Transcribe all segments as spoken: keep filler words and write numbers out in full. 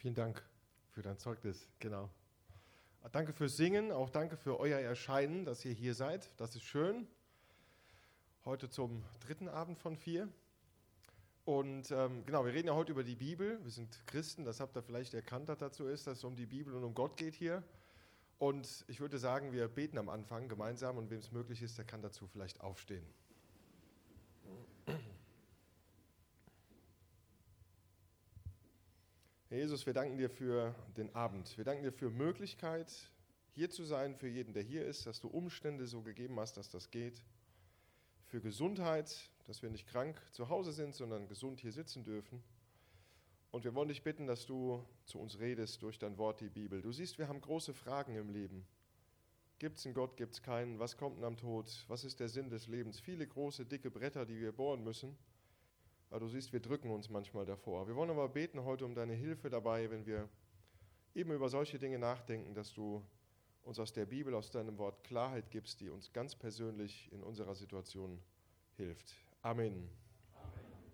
Vielen Dank für dein Zeugnis, genau. Danke fürs Singen, auch danke für euer Erscheinen, dass ihr hier seid. Das ist schön. Heute zum dritten Abend von vier. Und ähm, genau, wir reden ja heute über die Bibel. Wir sind Christen, das habt ihr vielleicht erkannt, dass dazu ist, dass es um die Bibel und um Gott geht hier. Und ich würde sagen, wir beten am Anfang gemeinsam und wem es möglich ist, der kann dazu vielleicht aufstehen. Herr Jesus, wir danken dir für den Abend. Wir danken dir für Möglichkeit, hier zu sein, für jeden, der hier ist, dass du Umstände so gegeben hast, dass das geht. Für Gesundheit, dass wir nicht krank zu Hause sind, sondern gesund hier sitzen dürfen. Und wir wollen dich bitten, dass du zu uns redest durch dein Wort, die Bibel. Du siehst, wir haben große Fragen im Leben. Gibt es einen Gott, gibt es keinen? Was kommt denn am Tod? Was ist der Sinn des Lebens? Viele große, dicke Bretter, die wir bohren müssen. Aber du siehst, wir drücken uns manchmal davor. Wir wollen aber beten heute um deine Hilfe dabei, wenn wir eben über solche Dinge nachdenken, dass du uns aus der Bibel, aus deinem Wort Klarheit gibst, die uns ganz persönlich in unserer Situation hilft. Amen. Amen.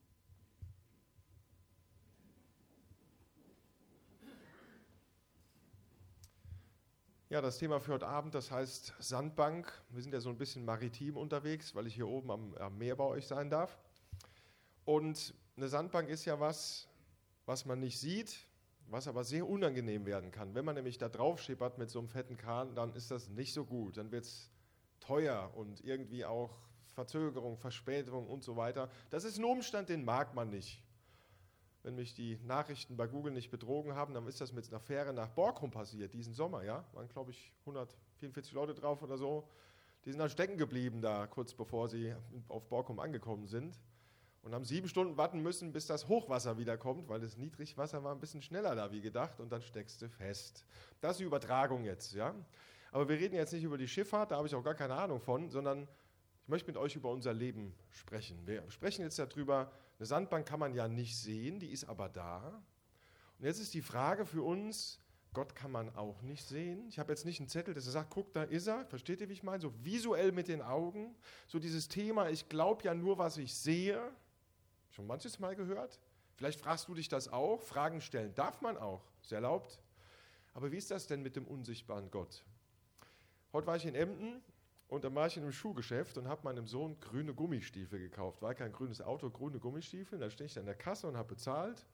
Ja, das Thema für heute Abend, das heißt Sandbank. Wir sind ja so ein bisschen maritim unterwegs, weil ich hier oben am, am Meer bei euch sein darf. Und eine Sandbank ist ja was, was man nicht sieht, was aber sehr unangenehm werden kann. Wenn man nämlich da drauf schippert mit so einem fetten Kahn, dann ist das nicht so gut. Dann wird es teuer und irgendwie auch Verzögerung, Verspätung und so weiter. Das ist ein Umstand, den mag man nicht. Wenn mich die Nachrichten bei Google nicht betrogen haben, dann ist das mit einer Fähre nach Borkum passiert, diesen Sommer. Ja, waren, glaube ich, hundertvierundvierzig Leute drauf oder so. Die sind dann stecken geblieben da, kurz bevor sie auf Borkum angekommen sind. Und haben sieben Stunden warten müssen, bis das Hochwasser wiederkommt, weil das Niedrigwasser war ein bisschen schneller da wie gedacht und dann steckst du fest. Das ist die Übertragung jetzt, ja. Aber wir reden jetzt nicht über die Schifffahrt, da habe ich auch gar keine Ahnung von, sondern ich möchte mit euch über unser Leben sprechen. Wir sprechen jetzt darüber, eine Sandbank kann man ja nicht sehen, die ist aber da. Und jetzt ist die Frage für uns, Gott kann man auch nicht sehen. Ich habe jetzt nicht einen Zettel, der sagt, guck, da ist er. Versteht ihr, wie ich meine? So visuell mit den Augen. So dieses Thema, ich glaube ja nur, was ich sehe. Schon manches Mal gehört? Vielleicht fragst du dich das auch. Fragen stellen darf man auch, ist erlaubt. Aber wie ist das denn mit dem unsichtbaren Gott? Heute war ich in Emden und dann war ich in einem Schuhgeschäft und habe meinem Sohn grüne Gummistiefel gekauft. War kein grünes Auto, grüne Gummistiefel. Da stehe ich an der Kasse und habe bezahlt.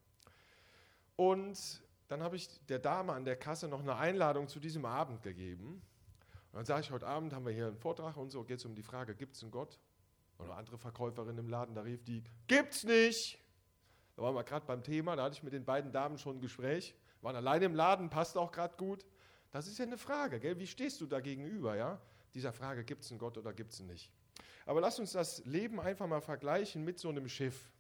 Und dann habe ich der Dame an der Kasse noch eine Einladung zu diesem Abend gegeben. Und dann sage ich, heute Abend haben wir hier einen Vortrag und so, geht es um die Frage, gibt es einen Gott? Oder andere Verkäuferin im Laden, da rief die, gibt's nicht. Da waren wir gerade beim Thema, da hatte ich mit den beiden Damen schon ein Gespräch, waren alleine im Laden, passt auch gerade gut. Das ist ja eine Frage, gell? Wie stehst du da gegenüber, ja? Dieser Frage, gibt's einen Gott oder gibt's ihn nicht? Aber lass uns das Leben einfach mal vergleichen mit so einem Schiff.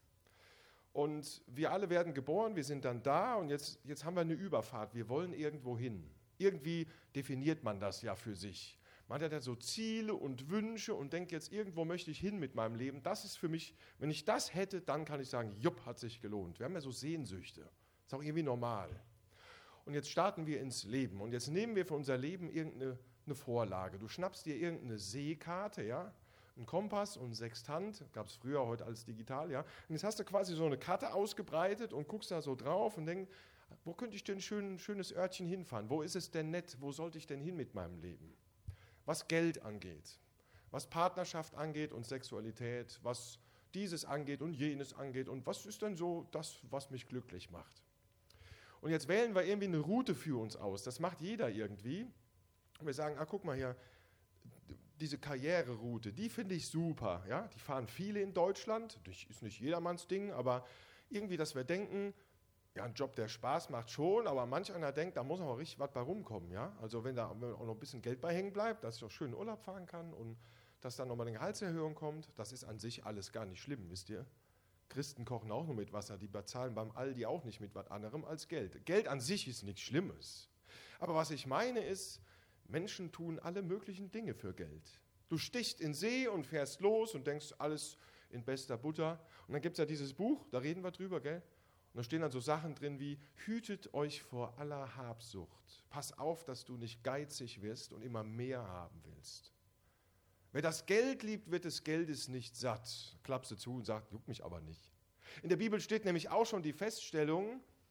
Und wir alle werden geboren, wir sind dann da und jetzt, jetzt haben wir eine Überfahrt, wir wollen irgendwo hin. Irgendwie definiert man das ja für sich. Man hat ja so Ziele und Wünsche und denkt jetzt, irgendwo möchte ich hin mit meinem Leben. Das ist für mich, wenn ich das hätte, dann kann ich sagen, jupp, hat sich gelohnt. Wir haben ja so Sehnsüchte. Ist auch irgendwie normal. Und jetzt starten wir ins Leben. Und jetzt nehmen wir für unser Leben irgendeine eine Vorlage. Du schnappst dir irgendeine Seekarte, ja, einen Kompass und einen Sextant, gab es früher, heute als digital, ja. Und jetzt hast du quasi so eine Karte ausgebreitet und guckst da so drauf und denkst, wo könnte ich denn ein schön, schönes Örtchen hinfahren? Wo ist es denn nett? Wo sollte ich denn hin mit meinem Leben? Was Geld angeht, was Partnerschaft angeht und Sexualität, was dieses angeht und jenes angeht und was ist denn so das, was mich glücklich macht. Und jetzt wählen wir irgendwie eine Route für uns aus, das macht jeder irgendwie. Und wir sagen, ah, guck mal hier, diese Karriereroute, die finde ich super, ja? Die fahren viele in Deutschland, das ist nicht jedermanns Ding, aber irgendwie, dass wir denken, ja, ein Job, der Spaß macht schon, aber manch einer denkt, da muss auch richtig was bei rumkommen. Ja? Also wenn da auch noch ein bisschen Geld bei hängen bleibt, dass ich auch schön in Urlaub fahren kann und dass dann nochmal eine Gehaltserhöhung kommt, das ist an sich alles gar nicht schlimm, wisst ihr. Christen kochen auch nur mit Wasser, die bezahlen beim Aldi auch nicht mit was anderem als Geld. Geld an sich ist nichts Schlimmes. Aber was ich meine ist, Menschen tun alle möglichen Dinge für Geld. Du stichst in See und fährst los und denkst, alles in bester Butter. Und dann gibt es ja dieses Buch, da reden wir drüber, gell? Und da stehen dann so Sachen drin wie, hütet euch vor aller Habsucht. Pass auf, dass du nicht geizig wirst und immer mehr haben willst. Wer das Geld liebt, wird des Geldes nicht satt. Klappst du zu und sagt, juckt mich aber nicht. In der Bibel steht nämlich auch schon die Feststellung,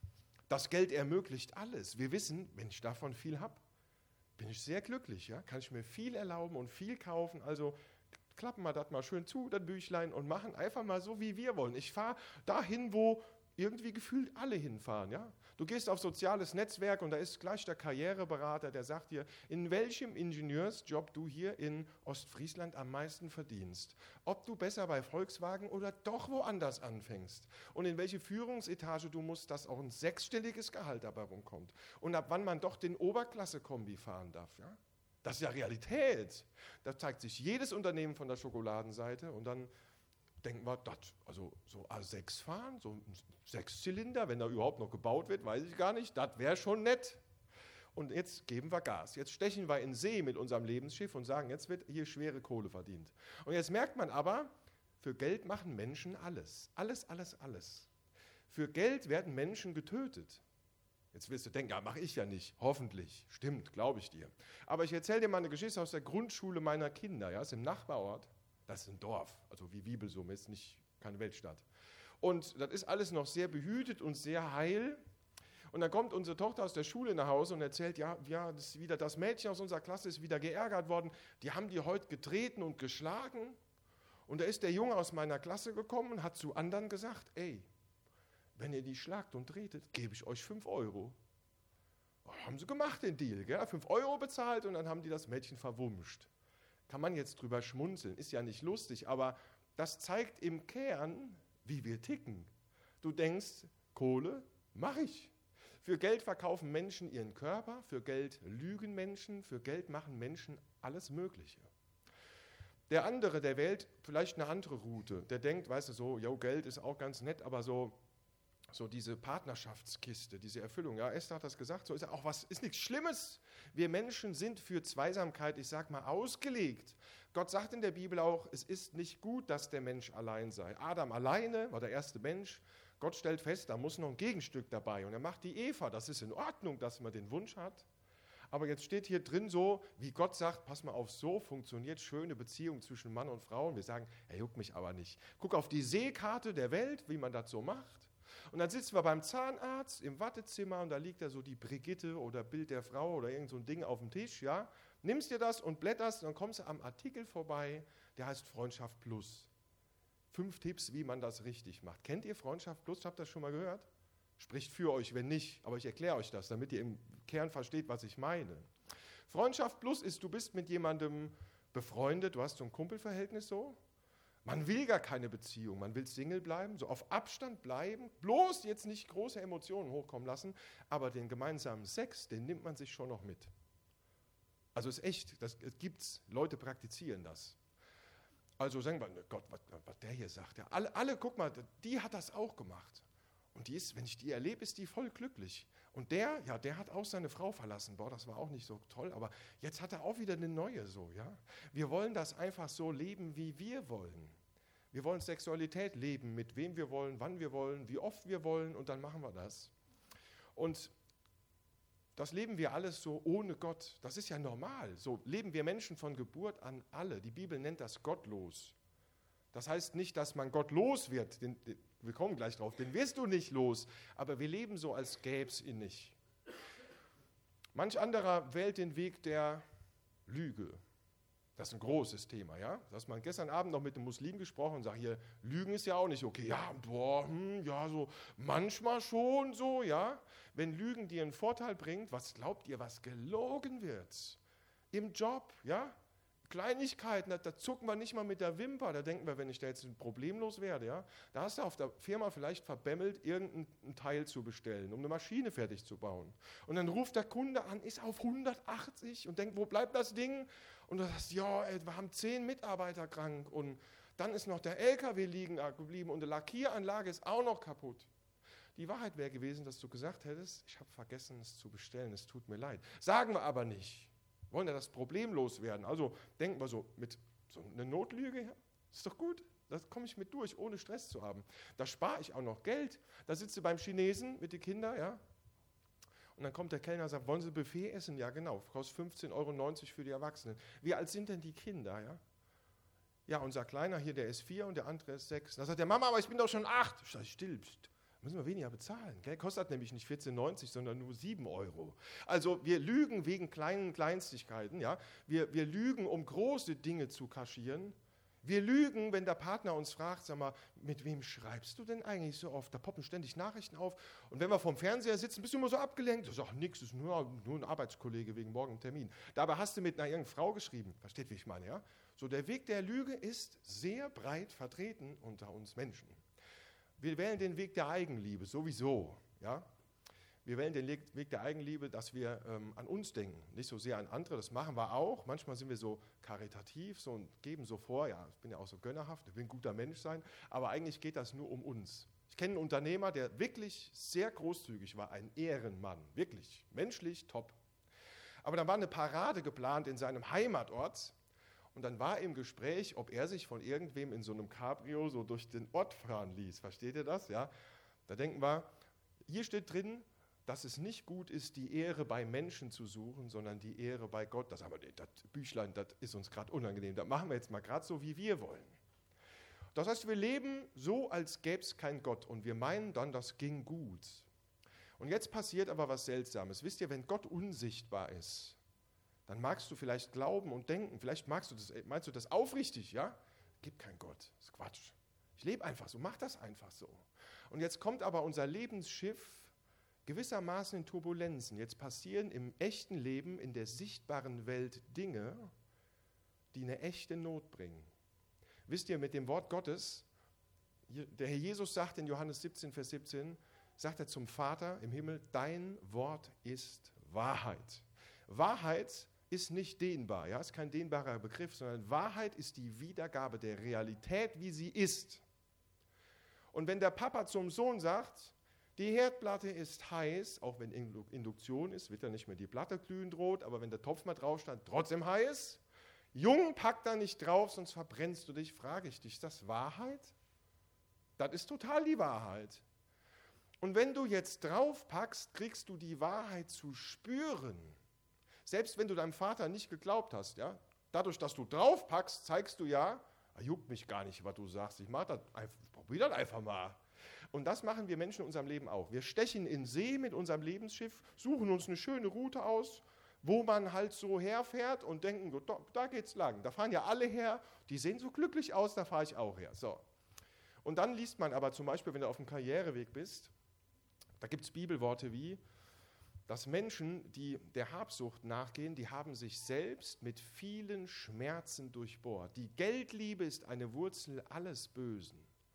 Das Geld ermöglicht alles. Wir wissen, wenn ich davon viel habe, bin ich sehr glücklich. Ja? Kann ich mir viel erlauben und viel kaufen. Also klappen wir das mal schön zu, das Büchlein, und machen einfach mal so, wie wir wollen. Ich fahre dahin, wo irgendwie gefühlt alle hinfahren. Ja? Du gehst auf soziales Netzwerk und da ist gleich der Karriereberater, der sagt dir, in welchem Ingenieursjob du hier in Ostfriesland am meisten verdienst. Ob du besser bei Volkswagen oder doch woanders anfängst. Und in welche Führungsetage du musst, dass auch ein sechsstelliges Gehalt dabei rumkommt. Und ab wann man doch den Oberklasse-Kombi fahren darf. Ja? Das ist ja Realität. Da zeigt sich jedes Unternehmen von der Schokoladenseite und dann denken wir, das, also so A sechs fahren, so ein Sechszylinder, wenn da überhaupt noch gebaut wird, weiß ich gar nicht, das wäre schon nett. Und jetzt geben wir Gas. Jetzt stechen wir in See mit unserem Lebensschiff und sagen, jetzt wird hier schwere Kohle verdient. Und jetzt merkt man aber, für Geld machen Menschen alles. Alles, alles, alles. Für Geld werden Menschen getötet. Jetzt wirst du denken, ja, mache ich ja nicht. Hoffentlich. Stimmt, glaube ich dir. Aber ich erzähle dir mal eine Geschichte aus der Grundschule meiner Kinder. Ja, ist im Nachbarort. Das ist ein Dorf, also wie Wiebelsum, ist nicht keine Weltstadt. Und das ist alles noch sehr behütet und sehr heil. Und dann kommt unsere Tochter aus der Schule nach Hause und erzählt, ja, ja, das ist wieder das Mädchen aus unserer Klasse ist wieder geärgert worden. Die haben die heute getreten und geschlagen. Und da ist der Junge aus meiner Klasse gekommen und hat zu anderen gesagt, ey, wenn ihr die schlagt und tretet, gebe ich euch fünf Euro. Haben sie gemacht, den Deal, gell? fünf Euro bezahlt und dann haben die das Mädchen verwumscht. Kann man jetzt drüber schmunzeln, ist ja nicht lustig, aber das zeigt im Kern, wie wir ticken. Du denkst, Kohle, mache ich. Für Geld verkaufen Menschen ihren Körper, für Geld lügen Menschen, für Geld machen Menschen alles Mögliche. Der andere, der wählt vielleicht eine andere Route, der denkt, weißt du, so, jo, Geld ist auch ganz nett, aber so, so diese Partnerschaftskiste, diese Erfüllung, ja, Esther hat das gesagt, so ist ja auch was, ist nichts Schlimmes. Wir Menschen sind für Zweisamkeit, ich sag mal, ausgelegt. Gott sagt in der Bibel auch, es ist nicht gut, dass der Mensch allein sei. Adam alleine war der erste Mensch. Gott stellt fest, da muss noch ein Gegenstück dabei. Und er macht die Eva, das ist in Ordnung, dass man den Wunsch hat. Aber jetzt steht hier drin so, wie Gott sagt, pass mal auf, so funktioniert schöne Beziehung zwischen Mann und Frau. Und wir sagen, er juckt mich aber nicht. Guck auf die Seekarte der Welt, wie man das so macht. Und dann sitzen wir beim Zahnarzt im Wartezimmer und da liegt da so die Brigitte oder Bild der Frau oder irgend so ein Ding auf dem Tisch, ja. Nimmst dir das und blätterst und dann kommst du am Artikel vorbei, der heißt Freundschaft Plus. Fünf Tipps, wie man das richtig macht. Kennt ihr Freundschaft Plus? Habt ihr das schon mal gehört? Spricht für euch, wenn nicht, aber ich erkläre euch das, damit ihr im Kern versteht, was ich meine. Freundschaft Plus ist, du bist mit jemandem befreundet, du hast so ein Kumpelverhältnis so. Man will gar keine Beziehung, man will Single bleiben, so auf Abstand bleiben, bloß jetzt nicht große Emotionen hochkommen lassen, aber den gemeinsamen Sex, den nimmt man sich schon noch mit. Also ist echt, das gibt's, Leute praktizieren das. Also sagen wir, Gott, was, was der hier sagt, ja, alle, alle, guck mal, die hat das auch gemacht. Und die ist, wenn ich die erlebe, ist die voll glücklich. Und der, ja, der hat auch seine Frau verlassen. Boah, das war auch nicht so toll, aber jetzt hat er auch wieder eine neue so, ja. Wir wollen das einfach so leben, wie wir wollen. Wir wollen Sexualität leben, mit wem wir wollen, wann wir wollen, wie oft wir wollen und dann machen wir das. Und das leben wir alles so ohne Gott. Das ist ja normal. So leben wir Menschen von Geburt an alle. Die Bibel nennt das gottlos. Das heißt nicht, dass man Gott los wird. Den, den, wir kommen gleich drauf. Den wirst du nicht los. Aber wir leben so, als gäbe es ihn nicht. Manch anderer wählt den Weg der Lüge. Das ist ein großes Thema, ja. Da hast man gestern Abend noch mit einem Muslim gesprochen und sagt, hier, Lügen ist ja auch nicht okay. Ja, boah, hm, ja, so manchmal schon so, ja. Wenn Lügen dir einen Vorteil bringt, was glaubt ihr, was gelogen wird? Im Job, ja. Kleinigkeiten, da, da zucken wir nicht mal mit der Wimper. Da denken wir, wenn ich da jetzt problemlos werde, ja, da hast du auf der Firma vielleicht verbämmelt, irgendein Teil zu bestellen, um eine Maschine fertig zu bauen. Und dann ruft der Kunde an, ist auf hundertachtzig und denkt, wo bleibt das Ding? Und du sagst, ja, ey, wir haben zehn Mitarbeiter krank und dann ist noch der L K W liegen geblieben und die Lackieranlage ist auch noch kaputt. Die Wahrheit wäre gewesen, dass du gesagt hättest, ich habe vergessen, es zu bestellen, es tut mir leid. Sagen wir aber nicht. Wir wollen ja das Problem loswerden. Also denken wir so, mit so einer Notlüge, ja, ist doch gut. Da komme ich mit durch, ohne Stress zu haben. Da spare ich auch noch Geld. Da sitzt du beim Chinesen mit den Kindern, ja. Und dann kommt der Kellner und sagt, wollen Sie Buffet essen? Ja, genau, kostet fünfzehn Euro neunzig für die Erwachsenen. Wie alt sind denn die Kinder, ja? Ja, unser Kleiner hier, der ist vier und der andere ist sechs. Da sagt der Mama, aber ich bin doch schon acht. Ich sage, still, pst. müssen wir weniger bezahlen. Gell? Kostet nämlich nicht vierzehn neunzig, sondern nur sieben Euro. Also wir lügen wegen kleinen Kleinstigkeiten. Ja? Wir, wir lügen, um große Dinge zu kaschieren. Wir lügen, wenn der Partner uns fragt, sag mal, mit wem schreibst du denn eigentlich so oft? Da poppen ständig Nachrichten auf. Und wenn wir vorm Fernseher sitzen, bist du immer so abgelenkt. Du sagst, nix, ist nur, nur ein Arbeitskollege wegen morgen einem Termin. Dabei hast du mit einer irgendeiner Frau geschrieben. Versteht, wie ich meine, ja? So, der Weg der Lüge ist sehr breit vertreten unter uns Menschen. Wir wählen den Weg der Eigenliebe, sowieso. Ja? Wir wählen den Weg der Eigenliebe, dass wir ähm, an uns denken, nicht so sehr an andere. Das machen wir auch. Manchmal sind wir so karitativ so und geben so vor, ja, ich bin ja auch so gönnerhaft, ich will ein guter Mensch sein, aber eigentlich geht das nur um uns. Ich kenne einen Unternehmer, der wirklich sehr großzügig war, ein Ehrenmann, wirklich, menschlich top. Aber dann war eine Parade geplant in seinem Heimatort. Und dann war im Gespräch, ob er sich von irgendwem in so einem Cabrio so durch den Ort fahren ließ. Versteht ihr das? Ja? Da denken wir, hier steht drin, dass es nicht gut ist, die Ehre bei Menschen zu suchen, sondern die Ehre bei Gott. Das, aber das Büchlein, das ist uns gerade unangenehm. Das machen wir jetzt mal gerade so, wie wir wollen. Das heißt, wir leben so, als gäbe es keinen Gott. Und wir meinen dann, das ging gut. Und jetzt passiert aber was Seltsames. Wisst ihr, wenn Gott unsichtbar ist, dann magst du vielleicht glauben und denken, vielleicht magst du das, meinst du das aufrichtig, ja? Gibt keinen Gott, das ist Quatsch. Ich lebe einfach so, mach das einfach so. Und jetzt kommt aber unser Lebensschiff gewissermaßen in Turbulenzen. Jetzt passieren im echten Leben, in der sichtbaren Welt Dinge, die eine echte Not bringen. Wisst ihr, mit dem Wort Gottes, der Herr Jesus sagt in Johannes siebzehn, Vers siebzehn, sagt er zum Vater im Himmel, dein Wort ist Wahrheit. Wahrheit ist nicht dehnbar, ja, ist kein dehnbarer Begriff, sondern Wahrheit ist die Wiedergabe der Realität, wie sie ist. Und wenn der Papa zum Sohn sagt, die Herdplatte ist heiß, auch wenn Induktion ist, wird ja nicht mehr die Platte glühen droht, aber wenn der Topf mal drauf stand, trotzdem heiß. Jung, pack da nicht drauf, sonst verbrennst du dich, frage ich dich, ist das Wahrheit? Das ist total die Wahrheit. Und wenn du jetzt drauf packst, kriegst du die Wahrheit zu spüren. Selbst wenn du deinem Vater nicht geglaubt hast, ja, dadurch, dass du draufpackst, zeigst du ja, juckt mich gar nicht, was du sagst, ich mach das, probier das einfach mal. Und das machen wir Menschen in unserem Leben auch. Wir stechen in See mit unserem Lebensschiff, suchen uns eine schöne Route aus, wo man halt so herfährt und denken, da, da geht's lang. Da fahren ja alle her, die sehen so glücklich aus, da fahre ich auch her. So. Und dann liest man aber zum Beispiel, wenn du auf dem Karriereweg bist, da gibt es Bibelworte wie, dass Menschen, die der Habsucht nachgehen, die haben sich selbst mit vielen Schmerzen durchbohrt. Die Geldliebe ist eine Wurzel alles Bösen.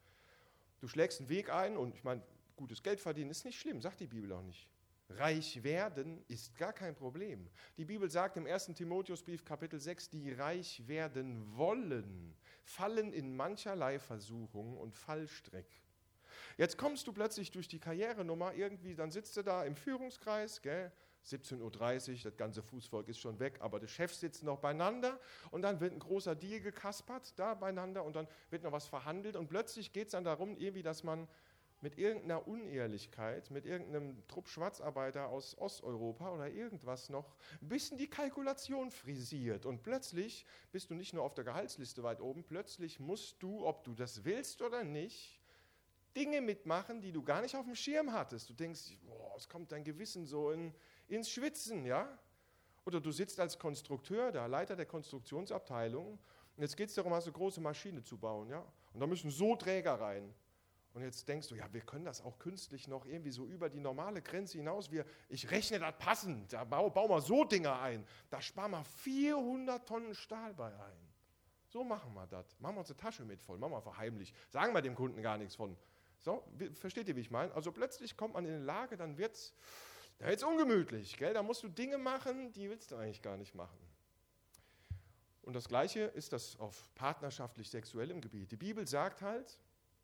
Du schlägst einen Weg ein und ich meine, gutes Geld verdienen ist nicht schlimm, sagt die Bibel auch nicht. Reich werden ist gar kein Problem. Die Bibel sagt im ersten Timotheusbrief Kapitel sechs, die reich werden wollen, fallen in mancherlei Versuchung und Fallstrick. Jetzt kommst du plötzlich durch die Karrierenummer irgendwie, dann sitzt du da im Führungskreis, gell? siebzehn Uhr dreißig, das ganze Fußvolk ist schon weg, aber die Chefs sitzen noch beieinander und dann wird ein großer Deal gekaspert da beieinander und dann wird noch was verhandelt und plötzlich geht es dann darum, irgendwie, dass man mit irgendeiner Unehrlichkeit, mit irgendeinem Trupp Schwarzarbeiter aus Osteuropa oder irgendwas noch ein bisschen die Kalkulation frisiert und plötzlich bist du nicht nur auf der Gehaltsliste weit oben, plötzlich musst du, ob du das willst oder nicht, Dinge mitmachen, die du gar nicht auf dem Schirm hattest. Du denkst, boah, es kommt dein Gewissen so in, ins Schwitzen, ja? Oder du sitzt als Konstrukteur da, Leiter der Konstruktionsabteilung und jetzt geht es darum, eine große Maschine zu bauen, ja? Und da müssen so Träger rein. Und jetzt denkst du, ja, wir können das auch künstlich noch irgendwie so über die normale Grenze hinaus. Wir, ich rechne das passend, da bau, bau mal so Dinger ein. Da sparen wir vierhundert Tonnen Stahl bei ein. So machen wir das. Machen wir unsere Tasche mit voll, machen wir einfach heimlich. Sagen wir dem Kunden gar nichts von. So, versteht ihr, wie ich meine? Also plötzlich kommt man in eine Lage, dann wird es da wird's ungemütlich. Gell? Da musst du Dinge machen, die willst du eigentlich gar nicht machen. Und das Gleiche ist das auf partnerschaftlich-sexuellem Gebiet. Die Bibel sagt halt,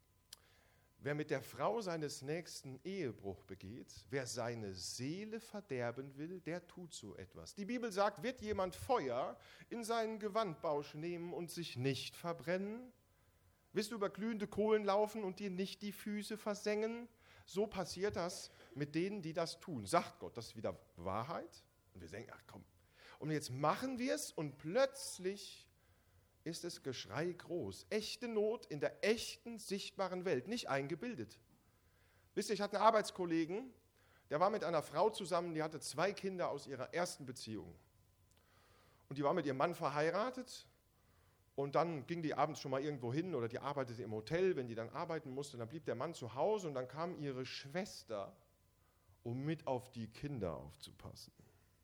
wer mit der Frau seines Nächsten Ehebruch begeht, wer seine Seele verderben will, der tut so etwas. Die Bibel sagt, wird jemand Feuer in seinen Gewandbausch nehmen und sich nicht verbrennen? Willst du über glühende Kohlen laufen und dir nicht die Füße versengen? So passiert das mit denen, die das tun. Sagt Gott, das ist wieder Wahrheit. Und wir denken, ach komm. Und jetzt machen wir es und plötzlich ist es Geschrei groß. Echte Not in der echten, sichtbaren Welt, nicht eingebildet. Wisst ihr, ich hatte einen Arbeitskollegen, der war mit einer Frau zusammen, die hatte zwei Kinder aus ihrer ersten Beziehung. Und die war mit ihrem Mann verheiratet und dann ging die abends schon mal irgendwo hin oder die arbeitete im Hotel, wenn die dann arbeiten musste, dann blieb der Mann zu Hause und dann kam ihre Schwester, um mit auf die Kinder aufzupassen.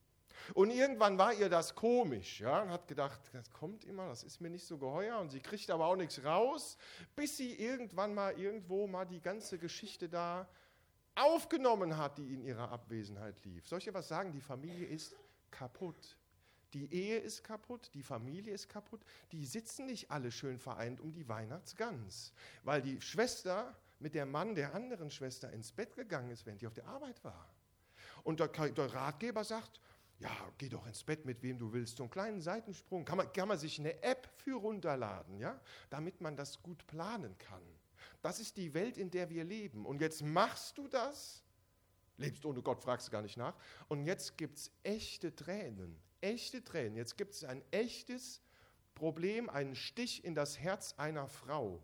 Und irgendwann war ihr das komisch, ja, und hat gedacht, das kommt immer, das ist mir nicht so geheuer und sie kriegt aber auch nichts raus, bis sie irgendwann mal irgendwo mal die ganze Geschichte da aufgenommen hat, die in ihrer Abwesenheit lief. Soll ich dir was sagen? Die Familie ist kaputt. Die Ehe ist kaputt, die Familie ist kaputt. Die sitzen nicht alle schön vereint um die Weihnachtsgans, weil die Schwester mit der Mann der anderen Schwester ins Bett gegangen ist, während die auf der Arbeit war. Und der, der Ratgeber sagt, ja, geh doch ins Bett mit wem du willst, so einen kleinen Seitensprung. Kann man, kann man sich eine App für runterladen, ja, damit man das gut planen kann. Das ist die Welt, in der wir leben. Und jetzt machst du das, lebst ohne Gott, fragst du gar nicht nach. Und jetzt gibt es echte Tränen, echte Tränen. Jetzt gibt es ein echtes Problem, einen Stich in das Herz einer Frau,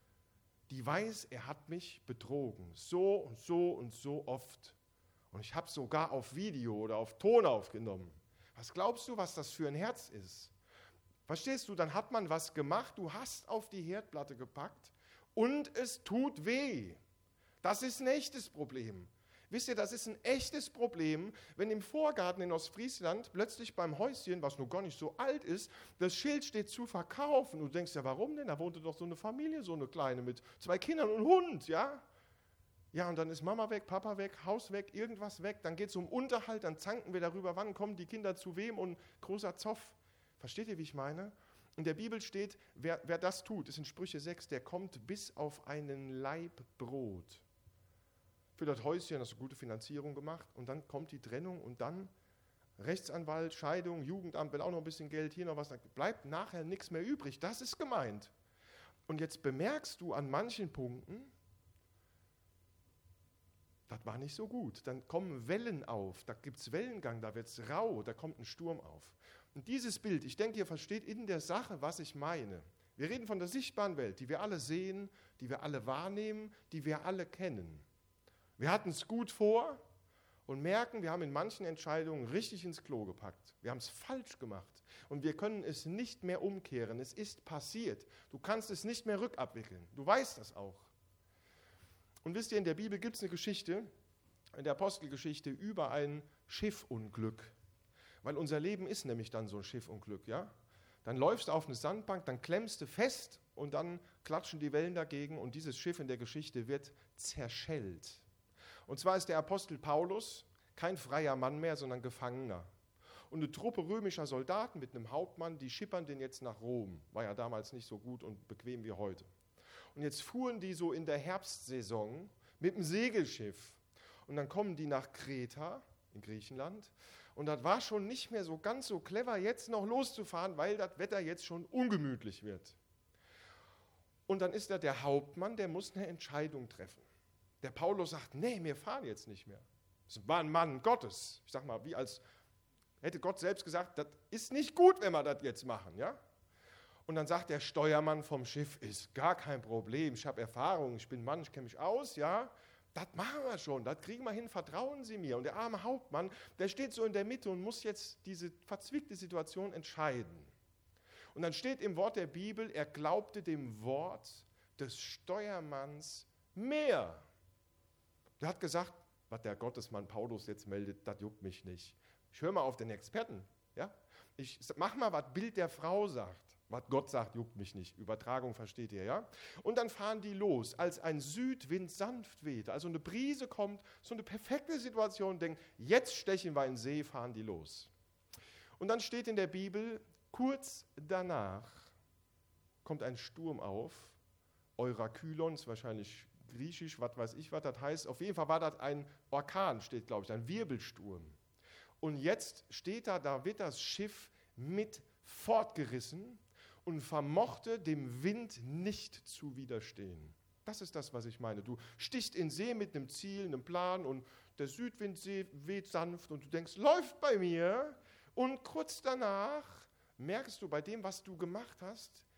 die weiß, er hat mich betrogen, so und so und so oft. Und ich habe es sogar auf Video oder auf Ton aufgenommen. Was glaubst du, was das für ein Herz ist? Verstehst du, dann hat man was gemacht, du hast auf die Herdplatte gepackt und es tut weh. Das ist ein echtes Problem. Wisst ihr, das ist ein echtes Problem, wenn im Vorgarten in Ostfriesland plötzlich beim Häuschen, was noch gar nicht so alt ist, das Schild steht zu verkaufen. Und du denkst ja, warum denn? Da wohnte doch so eine Familie, so eine kleine mit zwei Kindern und Hund, ja? Ja, und dann ist Mama weg, Papa weg, Haus weg, irgendwas weg. Dann geht es um Unterhalt, dann zanken wir darüber, wann kommen die Kinder zu wem und großer Zoff. Versteht ihr, wie ich meine? In der Bibel steht, wer, wer das tut, ist in Sprüche sechs, der kommt bis auf einen Laib Brot. Für das Häuschen hast du gute Finanzierung gemacht und dann kommt die Trennung und dann Rechtsanwalt, Scheidung, Jugendamt, will auch noch ein bisschen Geld, hier noch was, dann bleibt nachher nichts mehr übrig. Das ist gemeint. Und jetzt bemerkst du an manchen Punkten, das war nicht so gut. Dann kommen Wellen auf, da gibt es Wellengang, da wird es rau, da kommt ein Sturm auf. Und dieses Bild, ich denke, ihr versteht in der Sache, was ich meine. Wir reden von der sichtbaren Welt, die wir alle sehen, die wir alle wahrnehmen, die wir alle kennen. Wir hatten es gut vor und merken, wir haben in manchen Entscheidungen richtig ins Klo gepackt. Wir haben es falsch gemacht und wir können es nicht mehr umkehren. Es ist passiert. Du kannst es nicht mehr rückabwickeln. Du weißt das auch. Und wisst ihr, in der Bibel gibt es eine Geschichte, in der Apostelgeschichte, über ein Schiffunglück. Weil unser Leben ist nämlich dann so ein Schiffunglück, ja? Dann läufst du auf eine Sandbank, dann klemmst du fest und dann klatschen die Wellen dagegen und dieses Schiff in der Geschichte wird zerschellt. Und zwar ist der Apostel Paulus kein freier Mann mehr, sondern Gefangener. Und eine Truppe römischer Soldaten mit einem Hauptmann, die schippern den jetzt nach Rom. War ja damals nicht so gut und bequem wie heute. Und jetzt fuhren die so in der Herbstsaison mit dem Segelschiff. Und dann kommen die nach Kreta in Griechenland. Und das war schon nicht mehr so ganz so clever, jetzt noch loszufahren, weil das Wetter jetzt schon ungemütlich wird. Und dann ist da der Hauptmann, der muss eine Entscheidung treffen. Der Paulus sagt, nee, wir fahren jetzt nicht mehr. Das war ein Mann Gottes. Ich sag mal, wie als hätte Gott selbst gesagt, das ist nicht gut, wenn wir das jetzt machen, ja? Und dann sagt der Steuermann vom Schiff, ist gar kein Problem, ich habe Erfahrung, ich bin Mann, ich kenne mich aus, ja? Das machen wir schon, das kriegen wir hin, vertrauen Sie mir. Und der arme Hauptmann, der steht so in der Mitte und muss jetzt diese verzwickte Situation entscheiden. Und dann steht im Wort der Bibel, er glaubte dem Wort des Steuermanns mehr. Der hat gesagt, was der Gottesmann Paulus jetzt meldet, das juckt mich nicht. Ich höre mal auf den Experten. Ja? Ich mach mal, was Bild der Frau sagt. Was Gott sagt, juckt mich nicht. Übertragung versteht ihr, ja? Und dann fahren die los, als ein Südwind sanft weht, also eine Brise kommt, so eine perfekte Situation, denken, jetzt stechen wir in den See, fahren die los. Und dann steht in der Bibel, kurz danach kommt ein Sturm auf, Eurakylon, ist wahrscheinlich griechisch, was weiß ich, was das heißt. Auf jeden Fall war das ein Orkan, steht, glaube ich, ein Wirbelsturm. Und jetzt steht da, da wird das Schiff mit fortgerissen und vermochte dem Wind nicht zu widerstehen. Das ist das, was ich meine. Du stichst in See mit einem Ziel, einem Plan und der Südwind weht sanft und du denkst, läuft bei mir. Und kurz danach merkst du bei dem, was du gemacht hast,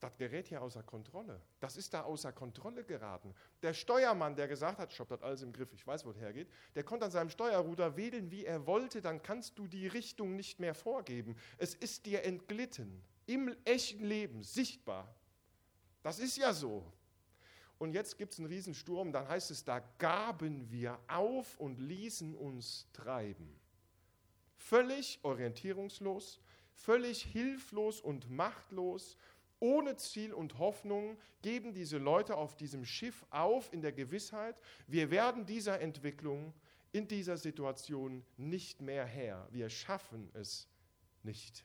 das gerät hier außer Kontrolle. Das ist da außer Kontrolle geraten. Der Steuermann, der gesagt hat, ich habe das alles im Griff, ich weiß, wo es hergeht, der konnte an seinem Steuerruder wedeln, wie er wollte, dann kannst du die Richtung nicht mehr vorgeben. Es ist dir entglitten, im echten Leben, sichtbar. Das ist ja so. Und jetzt gibt es einen Riesensturm, dann heißt es, da gaben wir auf und ließen uns treiben. Völlig orientierungslos, völlig hilflos und machtlos, ohne Ziel und Hoffnung geben diese Leute auf diesem Schiff auf in der Gewissheit, wir werden dieser Entwicklung in dieser Situation nicht mehr Herr. Wir schaffen es nicht.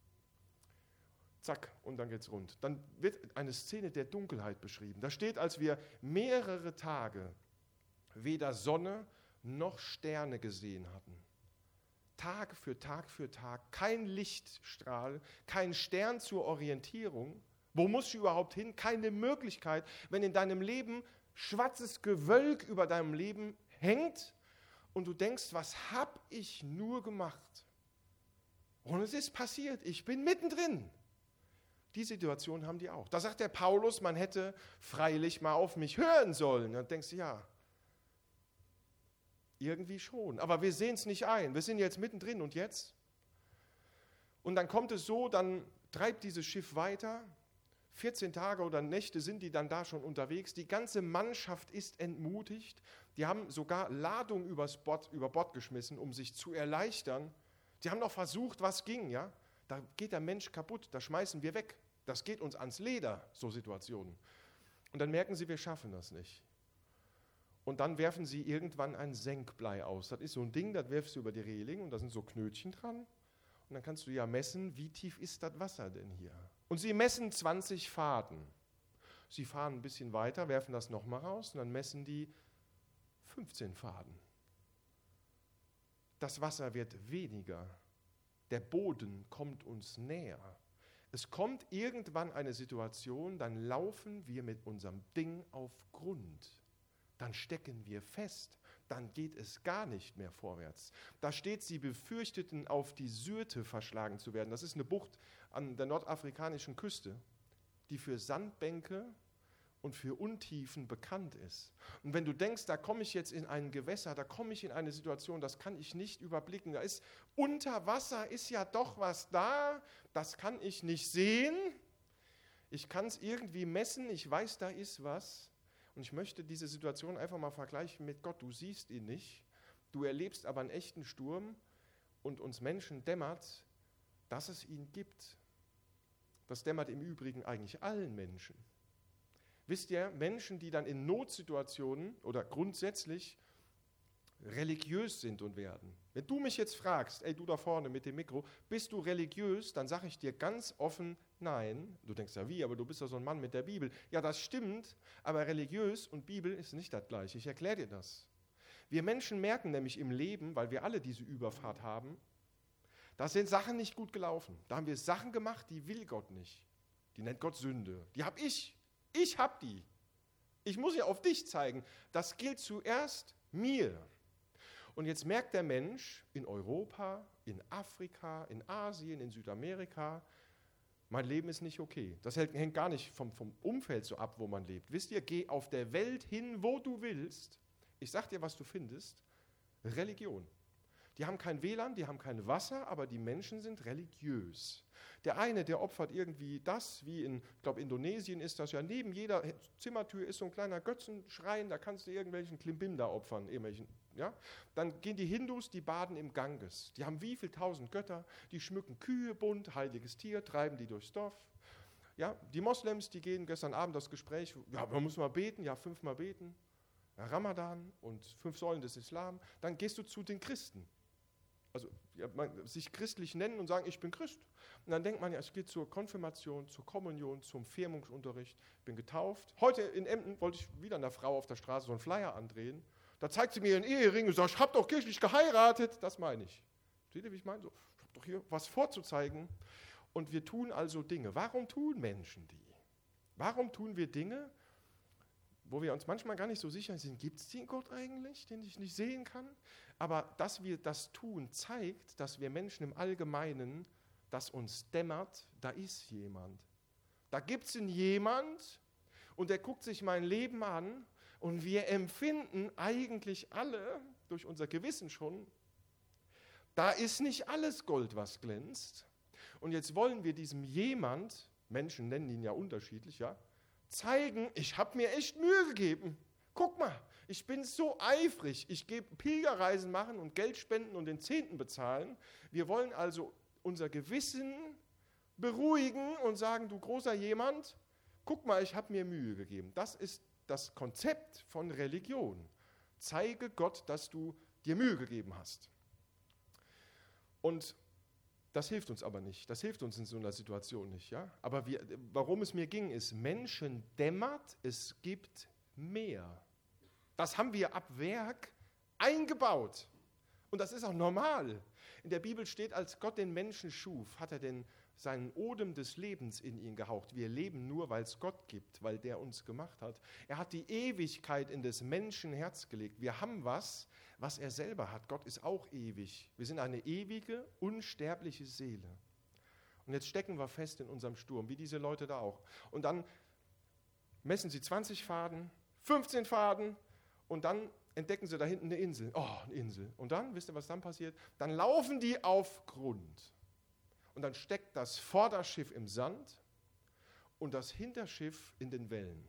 Zack, und dann geht's rund. Dann wird eine Szene der Dunkelheit beschrieben. Da steht, als wir mehrere Tage weder Sonne noch Sterne gesehen hatten. Tag für Tag für Tag, kein Lichtstrahl, kein Stern zur Orientierung. Wo musst du überhaupt hin? Keine Möglichkeit, wenn in deinem Leben schwarzes Gewölk über deinem Leben hängt und du denkst, was habe ich nur gemacht? Und es ist passiert, ich bin mittendrin. Die Situation haben die auch. Da sagt der Paulus, man hätte freilich mal auf mich hören sollen. Dann denkst du, ja, irgendwie schon, aber wir sehen es nicht ein. Wir sind jetzt mittendrin und jetzt? Und dann kommt es so, dann treibt dieses Schiff weiter. vierzehn Tage oder Nächte sind die dann da schon unterwegs. Die ganze Mannschaft ist entmutigt. Die haben sogar Ladung übers Bord, über Bord geschmissen, um sich zu erleichtern. Die haben noch versucht, was ging. Ja? Da geht der Mensch kaputt, das schmeißen wir weg. Das geht uns ans Leder, so Situationen. Und dann merken sie, wir schaffen das nicht. Und dann werfen sie irgendwann ein Senkblei aus. Das ist so ein Ding, das wirfst du über die Reling und da sind so Knötchen dran. Und dann kannst du ja messen, wie tief ist das Wasser denn hier? Und sie messen zwanzig Faden. Sie fahren ein bisschen weiter, werfen das nochmal raus und dann messen die fünfzehn Faden. Das Wasser wird weniger. Der Boden kommt uns näher. Es kommt irgendwann eine Situation, dann laufen wir mit unserem Ding auf Grund. Dann stecken wir fest, dann geht es gar nicht mehr vorwärts. Da steht, sie befürchteten, auf die Syrte verschlagen zu werden. Das ist eine Bucht an der nordafrikanischen Küste, die für Sandbänke und für Untiefen bekannt ist. Und wenn du denkst, da komme ich jetzt in ein Gewässer, da komme ich in eine Situation, das kann ich nicht überblicken. Da ist unter Wasser ist ja doch was da, das kann ich nicht sehen. Ich kann es irgendwie messen, ich weiß, da ist was. Und ich möchte diese Situation einfach mal vergleichen mit Gott. Du siehst ihn nicht, du erlebst aber einen echten Sturm und uns Menschen dämmert, dass es ihn gibt. Das dämmert im Übrigen eigentlich allen Menschen. Wisst ihr, Menschen, die dann in Notsituationen oder grundsätzlich religiös sind und werden. Wenn du mich jetzt fragst, ey du da vorne mit dem Mikro, bist du religiös, dann sage ich dir ganz offen, nein. Du denkst ja wie, aber du bist doch so ein Mann mit der Bibel. Ja, das stimmt, aber religiös und Bibel ist nicht das Gleiche. Ich erkläre dir das. Wir Menschen merken nämlich im Leben, weil wir alle diese Überfahrt haben, da sind Sachen nicht gut gelaufen. Da haben wir Sachen gemacht, die will Gott nicht. Die nennt Gott Sünde. Die habe ich. Ich habe die. Ich muss ja auf dich zeigen. Das gilt zuerst mir. Und jetzt merkt der Mensch in Europa, in Afrika, in Asien, in Südamerika, mein Leben ist nicht okay. Das hängt gar nicht vom, vom Umfeld so ab, wo man lebt. Wisst ihr, geh auf der Welt hin, wo du willst. Ich sag dir, was du findest. Religion. Die haben kein W L A N, die haben kein Wasser, aber die Menschen sind religiös. Der eine, der opfert irgendwie das, wie in, ich glaube, Indonesien ist das ja, neben jeder Zimmertür ist so ein kleiner Götzenschrein, da kannst du irgendwelchen Klimbim da opfern, irgendwelchen, ja. Dann gehen die Hindus, die baden im Ganges. Die haben wie viel tausend Götter, die schmücken Kühe bunt, heiliges Tier, treiben die durchs Dorf. Ja, die Moslems, die gehen gestern Abend das Gespräch, ja, man muss mal beten, ja, fünfmal beten, ja, Ramadan und fünf Säulen des Islam. Dann gehst du zu den Christen. Also ja, man, sich christlich nennen und sagen, ich bin Christ. Und dann denkt man ja, es geht zur Konfirmation, zur Kommunion, zum Firmungsunterricht, ich bin getauft. Heute in Emden wollte ich wieder einer Frau auf der Straße so einen Flyer andrehen. Da zeigt sie mir ihren Ehering und sagt, ich habe doch kirchlich geheiratet. Das meine ich. Seht ihr, wie ich meine? So, ich habe doch hier was vorzuzeigen. Und wir tun also Dinge. Warum tun Menschen die? Warum tun wir Dinge, wo wir uns manchmal gar nicht so sicher sind, gibt es den Gott eigentlich, den ich nicht sehen kann? Aber dass wir das tun, zeigt, dass wir Menschen im Allgemeinen, dass uns dämmert, da ist jemand. Da gibt es einen jemand und der guckt sich mein Leben an und wir empfinden eigentlich alle, durch unser Gewissen schon, da ist nicht alles Gold, was glänzt. Und jetzt wollen wir diesem jemand, Menschen nennen ihn ja unterschiedlich, ja, zeigen, ich habe mir echt Mühe gegeben. Guck mal, ich bin so eifrig, ich gehe Pilgerreisen machen und Geld spenden und den Zehnten bezahlen. Wir wollen also unser Gewissen beruhigen und sagen, du großer jemand, guck mal, ich habe mir Mühe gegeben. Das ist das Konzept von Religion. Zeige Gott, dass du dir Mühe gegeben hast. Und das hilft uns aber nicht. Das hilft uns in so einer Situation nicht. Ja? Aber wir, warum es mir ging, ist, Menschen dämmert, es gibt mehr. Das haben wir ab Werk eingebaut. Und das ist auch normal. In der Bibel steht, als Gott den Menschen schuf, hat er den, seinen Odem des Lebens in ihn gehaucht. Wir leben nur, weil es Gott gibt, weil der uns gemacht hat. Er hat die Ewigkeit in des Menschen Herz gelegt. Wir haben was, was er selber hat. Gott ist auch ewig. Wir sind eine ewige, unsterbliche Seele. Und jetzt stecken wir fest in unserem Sturm, wie diese Leute da auch. Und dann messen sie zwanzig Faden, fünfzehn Faden und dann entdecken sie da hinten eine Insel. Oh, eine Insel. Und dann, wisst ihr, was dann passiert? Dann laufen die auf Grund. Und dann steckt das Vorderschiff im Sand und das Hinterschiff in den Wellen.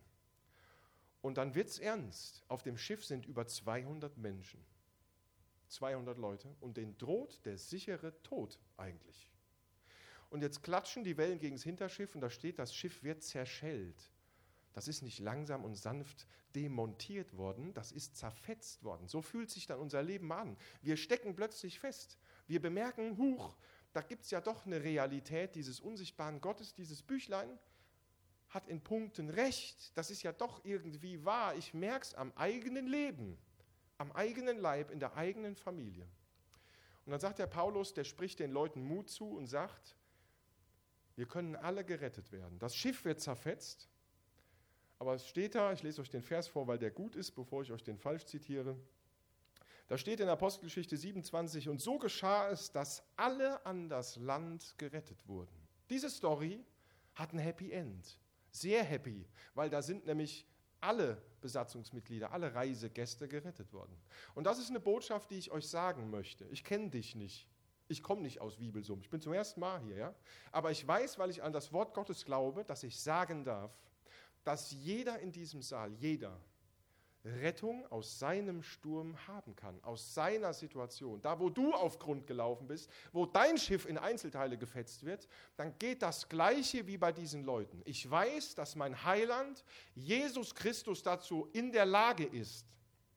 Und dann wird es ernst. Auf dem Schiff sind über zweihundert Menschen. zweihundert Leute. Und denen droht der sichere Tod eigentlich. Und jetzt klatschen die Wellen gegen das Hinterschiff und da steht, das Schiff wird zerschellt. Das ist nicht langsam und sanft demontiert worden, das ist zerfetzt worden. So fühlt sich dann unser Leben an. Wir stecken plötzlich fest. Wir bemerken, huch, da gibt es ja doch eine Realität dieses unsichtbaren Gottes, dieses Büchlein hat in Punkten recht. Das ist ja doch irgendwie wahr. Ich merke es am eigenen Leben, am eigenen Leib, in der eigenen Familie. Und dann sagt der Paulus, der spricht den Leuten Mut zu und sagt, wir können alle gerettet werden. Das Schiff wird zerfetzt, aber es steht da, ich lese euch den Vers vor, weil der gut ist, bevor ich euch den falsch zitiere. Da steht in Apostelgeschichte siebenundzwanzig, und so geschah es, dass alle an das Land gerettet wurden. Diese Story hat ein Happy End, sehr happy, weil da sind nämlich alle Besatzungsmitglieder, alle Reisegäste gerettet worden. Und das ist eine Botschaft, die ich euch sagen möchte. Ich kenne dich nicht. Ich komme nicht aus Wiebelsum. Ich bin zum ersten Mal hier. Ja? Aber ich weiß, weil ich an das Wort Gottes glaube, dass ich sagen darf, dass jeder in diesem Saal, jeder, Rettung aus seinem Sturm haben kann, aus seiner Situation. Da, wo du auf Grund gelaufen bist, wo dein Schiff in Einzelteile gefetzt wird, dann geht das Gleiche wie bei diesen Leuten. Ich weiß, dass mein Heiland, Jesus Christus, dazu in der Lage ist.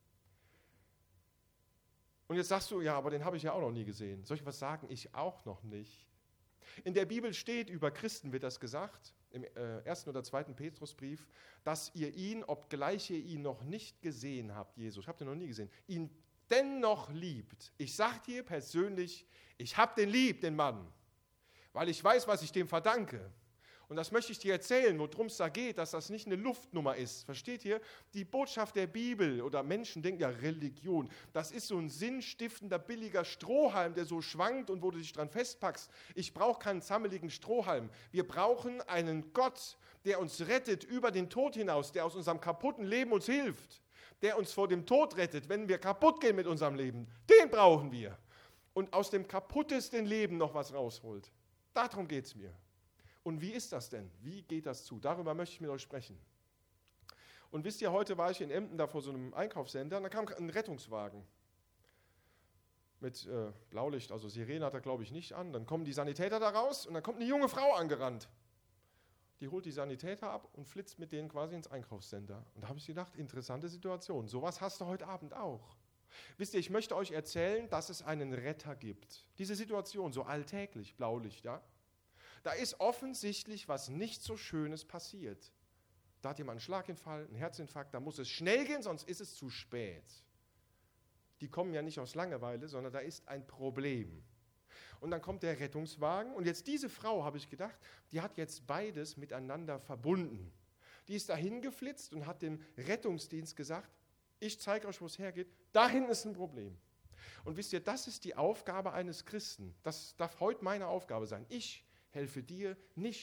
Und jetzt sagst du, ja, aber den habe ich ja auch noch nie gesehen. Soll ich was sagen? Ich auch noch nicht. In der Bibel steht, über Christen wird das gesagt, im ersten oder zweiten Petrusbrief, dass ihr ihn, obgleich ihr ihn noch nicht gesehen habt, Jesus, ich habe den noch nie gesehen, ihn dennoch liebt. Ich sage dir persönlich, ich habe den lieb, den Mann, weil ich weiß, was ich dem verdanke. Und das möchte ich dir erzählen, worum es da geht, dass das nicht eine Luftnummer ist. Versteht ihr? Die Botschaft der Bibel, oder Menschen denken ja Religion, das ist so ein sinnstiftender, billiger Strohhalm, der so schwankt und wo du dich dran festpackst. Ich brauche keinen zammeligen Strohhalm. Wir brauchen einen Gott, der uns rettet über den Tod hinaus, der aus unserem kaputten Leben uns hilft, der uns vor dem Tod rettet, wenn wir kaputt gehen mit unserem Leben. Den brauchen wir. Und aus dem kaputtesten Leben noch was rausholt. Darum geht es mir. Und wie ist das denn? Wie geht das zu? Darüber möchte ich mit euch sprechen. Und wisst ihr, heute war ich in Emden da vor so einem Einkaufscenter und da kam ein Rettungswagen mit äh, Blaulicht, also Sirene hat er glaube ich nicht an. Dann kommen die Sanitäter da raus und dann kommt eine junge Frau angerannt. Die holt die Sanitäter ab und flitzt mit denen quasi ins Einkaufscenter. Und da habe ich gedacht, interessante Situation. Sowas hast du heute Abend auch. Wisst ihr, ich möchte euch erzählen, dass es einen Retter gibt. Diese Situation, so alltäglich, Blaulicht, ja. Da ist offensichtlich was nicht so Schönes passiert. Da hat jemand einen Schlaganfall, einen Herzinfarkt, da muss es schnell gehen, sonst ist es zu spät. Die kommen ja nicht aus Langeweile, sondern da ist ein Problem. Und dann kommt der Rettungswagen und jetzt diese Frau, habe ich gedacht, die hat jetzt beides miteinander verbunden. Die ist dahin geflitzt und hat dem Rettungsdienst gesagt, ich zeige euch, wo es hergeht, dahin ist ein Problem. Und wisst ihr, das ist die Aufgabe eines Christen. Das darf heute meine Aufgabe sein. Ich helfe dir nicht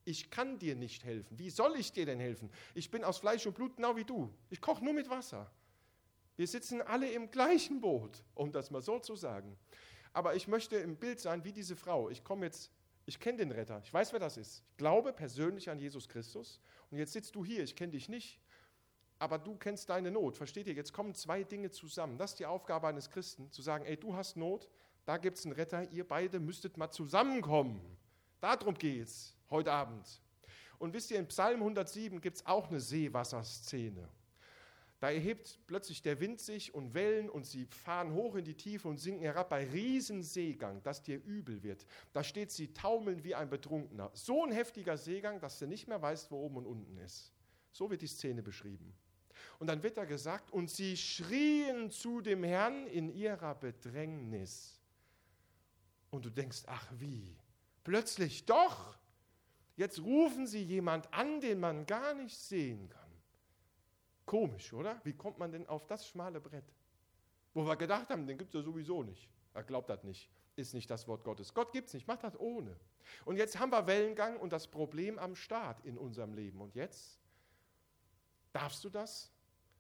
Ich kann dir nicht helfen. Wie soll ich dir denn helfen? Ich bin aus Fleisch und Blut genau wie du. Ich koche nur mit Wasser. Wir sitzen alle im gleichen Boot, um das mal so zu sagen. Aber ich möchte im Bild sein wie diese Frau. Ich komme jetzt, ich kenne den Retter, ich weiß, wer das ist. Ich glaube persönlich an Jesus Christus. Und jetzt sitzt du hier, ich kenne dich nicht, aber du kennst deine Not. Versteht ihr? Jetzt kommen zwei Dinge zusammen. Das ist die Aufgabe eines Christen, zu sagen, ey, du hast Not, da gibt es einen Retter, ihr beide müsstet mal zusammenkommen. Darum geht's heute Abend. Und wisst ihr, in Psalm hundertsieben gibt es auch eine Seewasserszene. Da erhebt plötzlich der Wind sich und Wellen und sie fahren hoch in die Tiefe und sinken herab bei Riesenseegang, dass dir übel wird. Da steht, sie taumeln wie ein Betrunkener. So ein heftiger Seegang, dass du nicht mehr weißt, wo oben und unten ist. So wird die Szene beschrieben. Und dann wird da gesagt, und sie schrien zu dem Herrn in ihrer Bedrängnis. Und du denkst, ach wie, plötzlich doch. Jetzt rufen sie jemand an, den man gar nicht sehen kann. Komisch, oder? Wie kommt man denn auf das schmale Brett? Wo wir gedacht haben, den gibt es ja sowieso nicht. Er glaubt das nicht. Ist nicht das Wort Gottes. Gott gibt es nicht, macht das ohne. Und jetzt haben wir Wellengang und das Problem am Start in unserem Leben. Und jetzt? Darfst du das?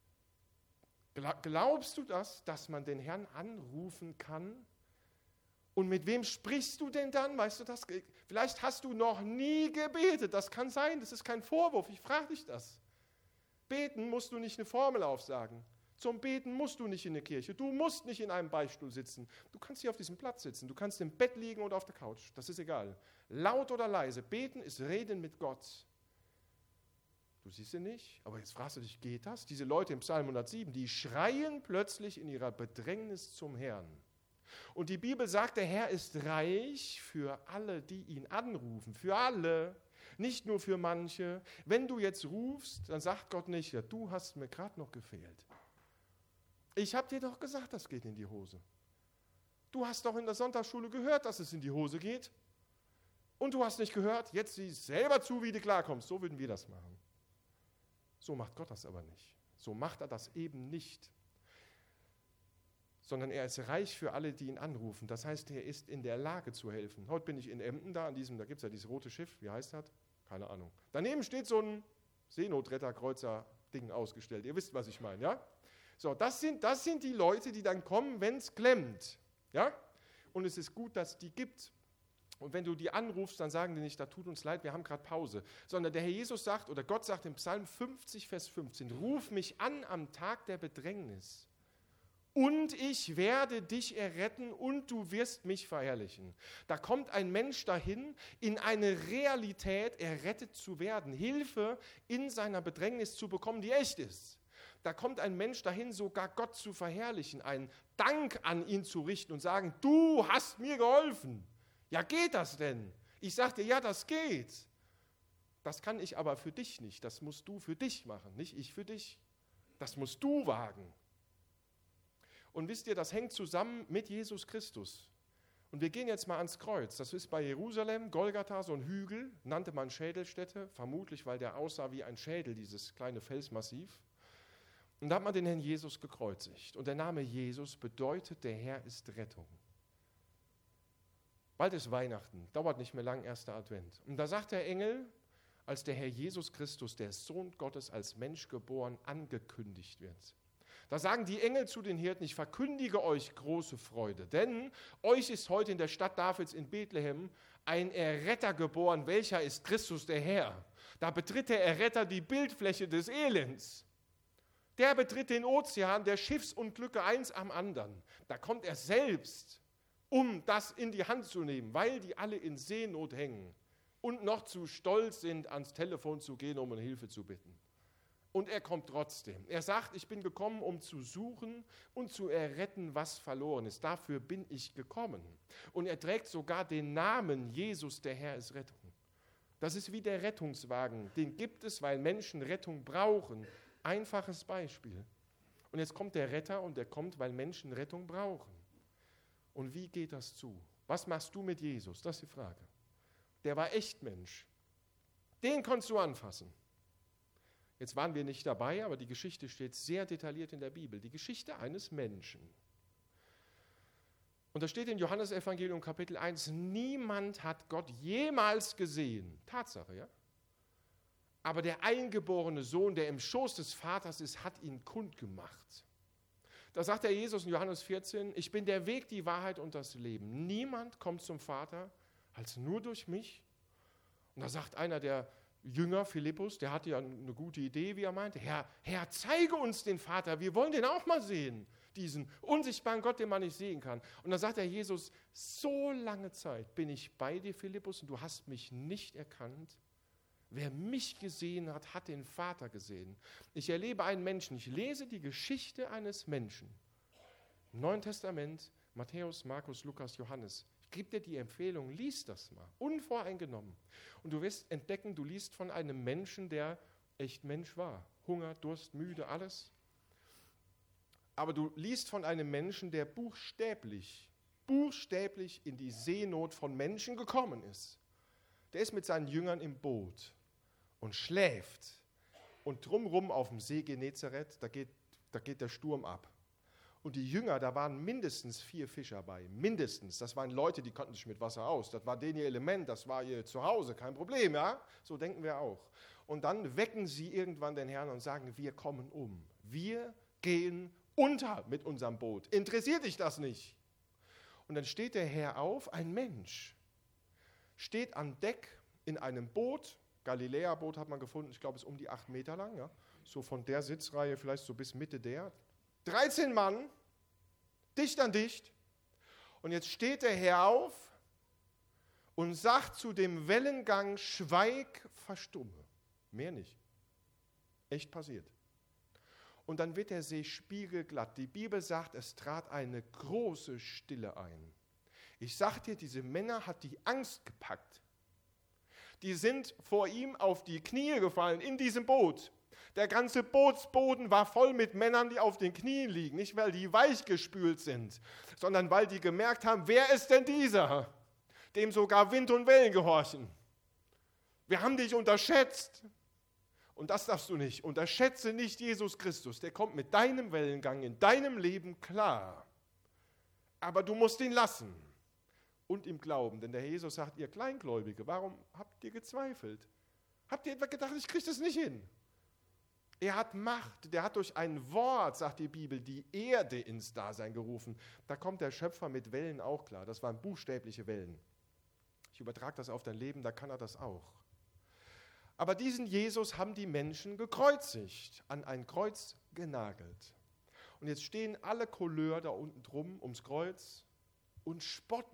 Glaubst du das, dass man den Herrn anrufen kann? Und mit wem sprichst du denn dann? Weißt du das? Vielleicht hast du noch nie gebetet. Das kann sein, das ist kein Vorwurf. Ich frage dich das. Beten musst du nicht eine Formel aufsagen. Zum Beten musst du nicht in eine Kirche. Du musst nicht in einem Beichtstuhl sitzen. Du kannst hier auf diesem Platz sitzen. Du kannst im Bett liegen oder auf der Couch. Das ist egal. Laut oder leise. Beten ist Reden mit Gott. Du siehst ihn nicht, aber jetzt fragst du dich, geht das? Diese Leute im Psalm hundertsieben, die schreien plötzlich in ihrer Bedrängnis zum Herrn. Und die Bibel sagt, der Herr ist reich für alle, die ihn anrufen. Für alle. Nicht nur für manche. Wenn du jetzt rufst, dann sagt Gott nicht, ja, du hast mir gerade noch gefehlt. Ich habe dir doch gesagt, das geht in die Hose. Du hast doch in der Sonntagsschule gehört, dass es in die Hose geht. Und du hast nicht gehört, jetzt siehst selber zu, wie du klarkommst. So würden wir das machen. So macht Gott das aber nicht. So macht er das eben nicht. Sondern er ist reich für alle, die ihn anrufen. Das heißt, er ist in der Lage zu helfen. Heute bin ich in Emden da, an diesem, da gibt es ja dieses rote Schiff, wie heißt das? Keine Ahnung. Daneben steht so ein Seenotretterkreuzer-Ding ausgestellt. Ihr wisst, was ich meine, ja? So, das sind, das sind die Leute, die dann kommen, wenn es klemmt, ja? Und es ist gut, dass es die gibt. Und wenn du die anrufst, dann sagen die nicht, da tut uns leid, wir haben gerade Pause. Sondern der Herr Jesus sagt, oder Gott sagt im Psalm fünfzig, Vers fünfzehn, ruf mich an am Tag der Bedrängnis. Und ich werde dich erretten und du wirst mich verherrlichen. Da kommt ein Mensch dahin, in eine Realität errettet zu werden, Hilfe in seiner Bedrängnis zu bekommen, die echt ist. Da kommt ein Mensch dahin, sogar Gott zu verherrlichen, einen Dank an ihn zu richten und sagen, du hast mir geholfen. Ja, geht das denn? Ich sagte, ja, das geht. Das kann ich aber für dich nicht. Das musst du für dich machen, nicht ich für dich. Das musst du wagen. Und wisst ihr, das hängt zusammen mit Jesus Christus. Und wir gehen jetzt mal ans Kreuz. Das ist bei Jerusalem, Golgatha, so ein Hügel, nannte man Schädelstätte, vermutlich, weil der aussah wie ein Schädel, dieses kleine Felsmassiv. Und da hat man den Herrn Jesus gekreuzigt. Und der Name Jesus bedeutet, der Herr ist Rettung. Bald ist Weihnachten, dauert nicht mehr lang, erster Advent. Und da sagt der Engel, als der Herr Jesus Christus, der Sohn Gottes, als Mensch geboren, angekündigt wird. Da sagen die Engel zu den Hirten, ich verkündige euch große Freude, denn euch ist heute in der Stadt Davids in Bethlehem ein Erretter geboren, welcher ist Christus der Herr. Da betritt der Erretter die Bildfläche des Elends. Der betritt den Ozean der Schiffsunglücke eins am anderen. Da kommt er selbst, um das in die Hand zu nehmen, weil die alle in Seenot hängen und noch zu stolz sind, ans Telefon zu gehen, um um Hilfe zu bitten. Und er kommt trotzdem. Er sagt, ich bin gekommen, um zu suchen und zu erretten, was verloren ist. Dafür bin ich gekommen. Und er trägt sogar den Namen Jesus, der Herr ist Rettung. Das ist wie der Rettungswagen. Den gibt es, weil Menschen Rettung brauchen. Einfaches Beispiel. Und jetzt kommt der Retter und der kommt, weil Menschen Rettung brauchen. Und wie geht das zu? Was machst du mit Jesus? Das ist die Frage. Der war echt Mensch. Den konntest du anfassen. Jetzt waren wir nicht dabei, aber die Geschichte steht sehr detailliert in der Bibel. Die Geschichte eines Menschen. Und da steht in Johannesevangelium Kapitel eins, niemand hat Gott jemals gesehen. Tatsache, ja? Aber der eingeborene Sohn, der im Schoß des Vaters ist, hat ihn kundgemacht. Da sagt der Jesus in Johannes vierzehn, ich bin der Weg, die Wahrheit und das Leben. Niemand kommt zum Vater als nur durch mich. Und da sagt einer der Jünger, Philippus, der hatte ja eine gute Idee, wie er meinte, Herr, Herr, zeige uns den Vater, wir wollen den auch mal sehen, diesen unsichtbaren Gott, den man nicht sehen kann. Und dann sagt der Jesus, so lange Zeit bin ich bei dir, Philippus, und du hast mich nicht erkannt. Wer mich gesehen hat, hat den Vater gesehen. Ich erlebe einen Menschen, ich lese die Geschichte eines Menschen. Im Neuen Testament, Matthäus, Markus, Lukas, Johannes. Ich gebe dir die Empfehlung, lies das mal, unvoreingenommen. Und du wirst entdecken, du liest von einem Menschen, der echt Mensch war. Hunger, Durst, müde, alles. Aber du liest von einem Menschen, der buchstäblich, buchstäblich in die Seenot von Menschen gekommen ist. Der ist mit seinen Jüngern im Boot und schläft. Und drumherum auf dem See Genezareth, da geht, da geht der Sturm ab. Und die Jünger, da waren mindestens vier Fischer bei, mindestens. Das waren Leute, die konnten sich mit Wasser aus. Das war denen ihr Element, das war ihr Zuhause, kein Problem, ja? So denken wir auch. Und dann wecken sie irgendwann den Herrn und sagen, wir kommen um. Wir gehen unter mit unserem Boot. Interessiert dich das nicht? Und dann steht der Herr auf, ein Mensch, steht an Deck in einem Boot, Galiläa-Boot hat man gefunden, ich glaube, es ist um die acht Meter lang, ja? So von der Sitzreihe vielleicht so bis Mitte der. dreizehn Mann, dicht an dicht. Und jetzt steht der Herr auf und sagt zu dem Wellengang, schweig, verstumme. Mehr nicht. Echt passiert. Und dann wird der See spiegelglatt. Die Bibel sagt, es trat eine große Stille ein. Ich sag dir, diese Männer hat die Angst gepackt. Die sind vor ihm auf die Knie gefallen in diesem Boot. Der ganze Bootsboden war voll mit Männern, die auf den Knien liegen. Nicht, weil die weichgespült sind, sondern weil die gemerkt haben, wer ist denn dieser, dem sogar Wind und Wellen gehorchen. Wir haben dich unterschätzt. Und das darfst du nicht. Unterschätze nicht Jesus Christus. Der kommt mit deinem Wellengang in deinem Leben klar. Aber du musst ihn lassen. Und ihm glauben. Denn der Jesus sagt, ihr Kleingläubige, warum habt ihr gezweifelt? Habt ihr etwa gedacht, ich kriege das nicht hin? Er hat Macht, der hat durch ein Wort, sagt die Bibel, die Erde ins Dasein gerufen. Da kommt der Schöpfer mit Wellen auch klar. Das waren buchstäbliche Wellen. Ich übertrage das auf dein Leben, da kann er das auch. Aber diesen Jesus haben die Menschen gekreuzigt, an ein Kreuz genagelt. Und jetzt stehen alle Couleur da unten drum ums Kreuz und spotten.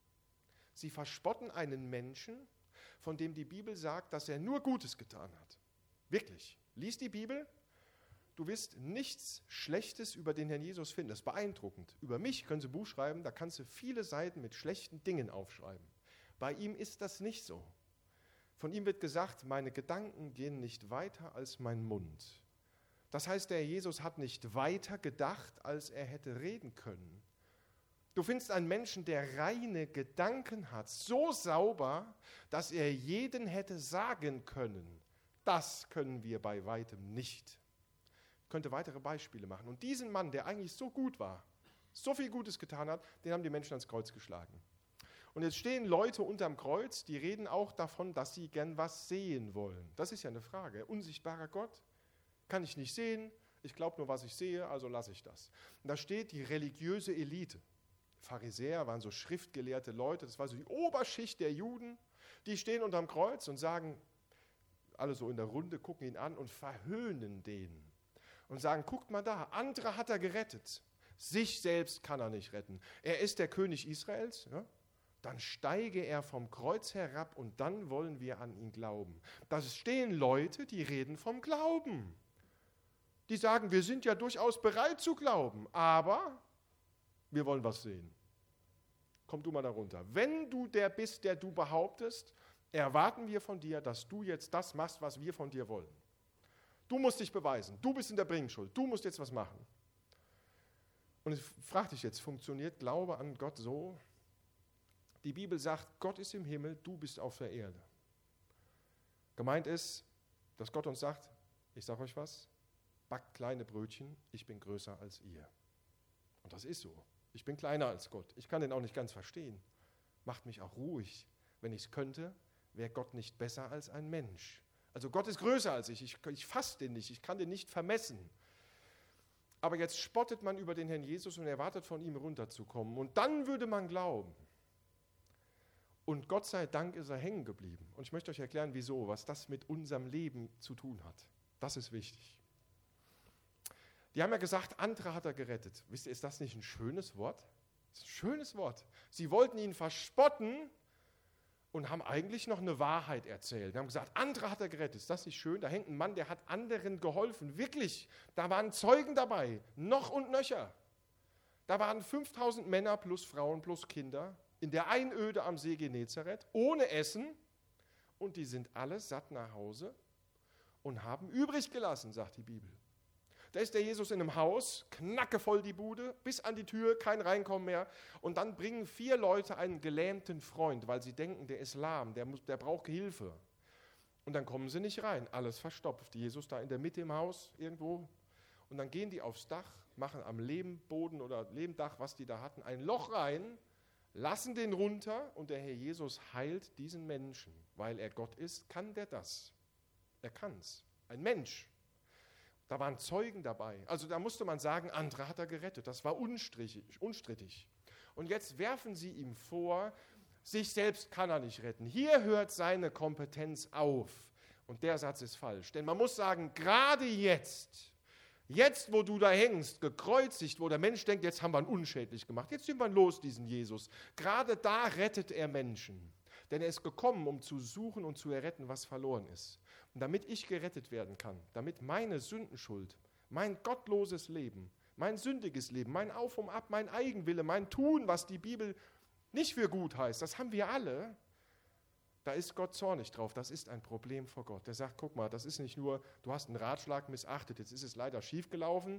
Sie verspotten einen Menschen, von dem die Bibel sagt, dass er nur Gutes getan hat. Wirklich. Lies die Bibel, du wirst nichts Schlechtes über den Herrn Jesus finden. Das ist beeindruckend. Über mich können sie ein Buch schreiben, da kannst du viele Seiten mit schlechten Dingen aufschreiben. Bei ihm ist das nicht so. Von ihm wird gesagt, meine Gedanken gehen nicht weiter als mein Mund. Das heißt, der Herr Jesus hat nicht weiter gedacht, als er hätte reden können. Du findest einen Menschen, der reine Gedanken hat, so sauber, dass er jeden hätte sagen können. Das können wir bei weitem nicht. Ich könnte weitere Beispiele machen. Und diesen Mann, der eigentlich so gut war, so viel Gutes getan hat, den haben die Menschen ans Kreuz geschlagen. Und jetzt stehen Leute unterm Kreuz, die reden auch davon, dass sie gern was sehen wollen. Das ist ja eine Frage. Unsichtbarer Gott kann ich nicht sehen. Ich glaube nur, was ich sehe, also lasse ich das. Und da steht die religiöse Elite. Pharisäer waren so schriftgelehrte Leute, das war so die Oberschicht der Juden. Die stehen unterm Kreuz und sagen, alle so in der Runde, gucken ihn an und verhöhnen den. Und sagen, guckt mal da, andere hat er gerettet. Sich selbst kann er nicht retten. Er ist der König Israels, ja? Dann steige er vom Kreuz herab und dann wollen wir an ihn glauben. Da stehen Leute, die reden vom Glauben. Die sagen, wir sind ja durchaus bereit zu glauben, aber wir wollen was sehen. Komm du mal da runter. Wenn du der bist, der du behauptest, erwarten wir von dir, dass du jetzt das machst, was wir von dir wollen. Du musst dich beweisen. Du bist in der Bringschuld. Du musst jetzt was machen. Und ich frage dich jetzt, funktioniert Glaube an Gott so? Die Bibel sagt, Gott ist im Himmel, du bist auf der Erde. Gemeint ist, dass Gott uns sagt, ich sage euch was, backt kleine Brötchen, ich bin größer als ihr. Und das ist so. Ich bin kleiner als Gott. Ich kann den auch nicht ganz verstehen. Macht mich auch ruhig. Wenn ich es könnte, wäre Gott nicht besser als ein Mensch. Also Gott ist größer als ich. Ich, ich fasse den nicht. Ich kann den nicht vermessen. Aber jetzt spottet man über den Herrn Jesus und erwartet von ihm runterzukommen. Und dann würde man glauben. Und Gott sei Dank ist er hängen geblieben. Und ich möchte euch erklären, wieso, was das mit unserem Leben zu tun hat. Das ist wichtig. Die haben ja gesagt, andere hat er gerettet. Wisst ihr, ist das nicht ein schönes Wort? Das ist ein schönes Wort. Sie wollten ihn verspotten und haben eigentlich noch eine Wahrheit erzählt. Sie haben gesagt, andere hat er gerettet. Ist das nicht schön? Da hängt ein Mann, der hat anderen geholfen. Wirklich, da waren Zeugen dabei, noch und nöcher. Da waren fünftausend Männer plus Frauen plus Kinder in der Einöde am See Genezareth, ohne Essen. Und die sind alle satt nach Hause und haben übrig gelassen, sagt die Bibel. Da ist der Jesus in einem Haus, knackevoll die Bude, bis an die Tür, kein Reinkommen mehr. Und dann bringen vier Leute einen gelähmten Freund, weil sie denken, der ist lahm, der, muss, der braucht Hilfe. Und dann kommen sie nicht rein, alles verstopft. Jesus da in der Mitte im Haus irgendwo. Und dann gehen die aufs Dach, machen am Lehmboden oder Lehmdach, was die da hatten, ein Loch rein, lassen den runter und der Herr Jesus heilt diesen Menschen. Weil er Gott ist, kann der das. Er kann's. Ein Mensch. Da waren Zeugen dabei. Also da musste man sagen, andere hat er gerettet. Das war unstrittig. Und jetzt werfen sie ihm vor, sich selbst kann er nicht retten. Hier hört seine Kompetenz auf. Und der Satz ist falsch. Denn man muss sagen, gerade jetzt, jetzt wo du da hängst, gekreuzigt, wo der Mensch denkt, jetzt haben wir ihn unschädlich gemacht, jetzt sind wir los, diesen Jesus. Gerade da rettet er Menschen. Denn er ist gekommen, um zu suchen und zu erretten, was verloren ist. Und damit ich gerettet werden kann, damit meine Sündenschuld, mein gottloses Leben, mein sündiges Leben, mein Auf und Ab, mein Eigenwille, mein Tun, was die Bibel nicht für gut heißt, das haben wir alle, da ist Gott zornig drauf. Das ist ein Problem vor Gott. Der sagt, guck mal, das ist nicht nur, du hast einen Ratschlag missachtet, jetzt ist es leider schiefgelaufen.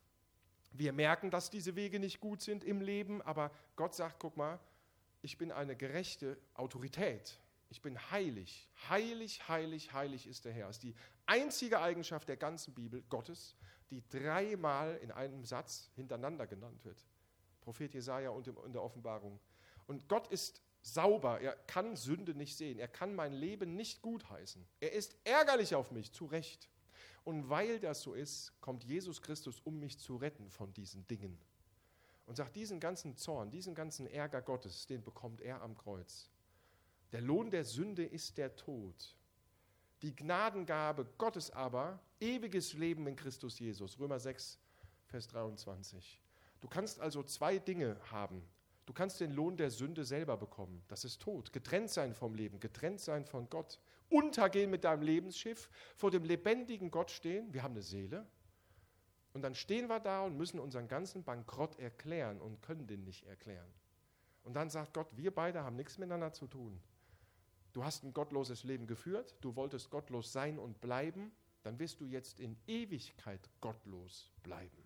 Wir merken, dass diese Wege nicht gut sind im Leben, aber Gott sagt, guck mal, ich bin eine gerechte Autorität. Ich bin heilig. Heilig, heilig, heilig ist der Herr. Das ist die einzige Eigenschaft der ganzen Bibel Gottes, die dreimal in einem Satz hintereinander genannt wird. Prophet Jesaja und in der Offenbarung. Und Gott ist sauber. Er kann Sünde nicht sehen. Er kann mein Leben nicht gutheißen. Er ist ärgerlich auf mich, zu Recht. Und weil das so ist, kommt Jesus Christus, um mich zu retten von diesen Dingen. Und sagt, diesen ganzen Zorn, diesen ganzen Ärger Gottes, den bekommt er am Kreuz. Der Lohn der Sünde ist der Tod. Die Gnadengabe Gottes aber, ewiges Leben in Christus Jesus. Römer sechs, Vers dreiundzwanzig. Du kannst also zwei Dinge haben. Du kannst den Lohn der Sünde selber bekommen. Das ist Tod. Getrennt sein vom Leben, getrennt sein von Gott. Untergehen mit deinem Lebensschiff, vor dem lebendigen Gott stehen. Wir haben eine Seele. Und dann stehen wir da und müssen unseren ganzen Bankrott erklären und können den nicht erklären. Und dann sagt Gott, wir beide haben nichts miteinander zu tun. Du hast ein gottloses Leben geführt, du wolltest gottlos sein und bleiben, dann wirst du jetzt in Ewigkeit gottlos bleiben.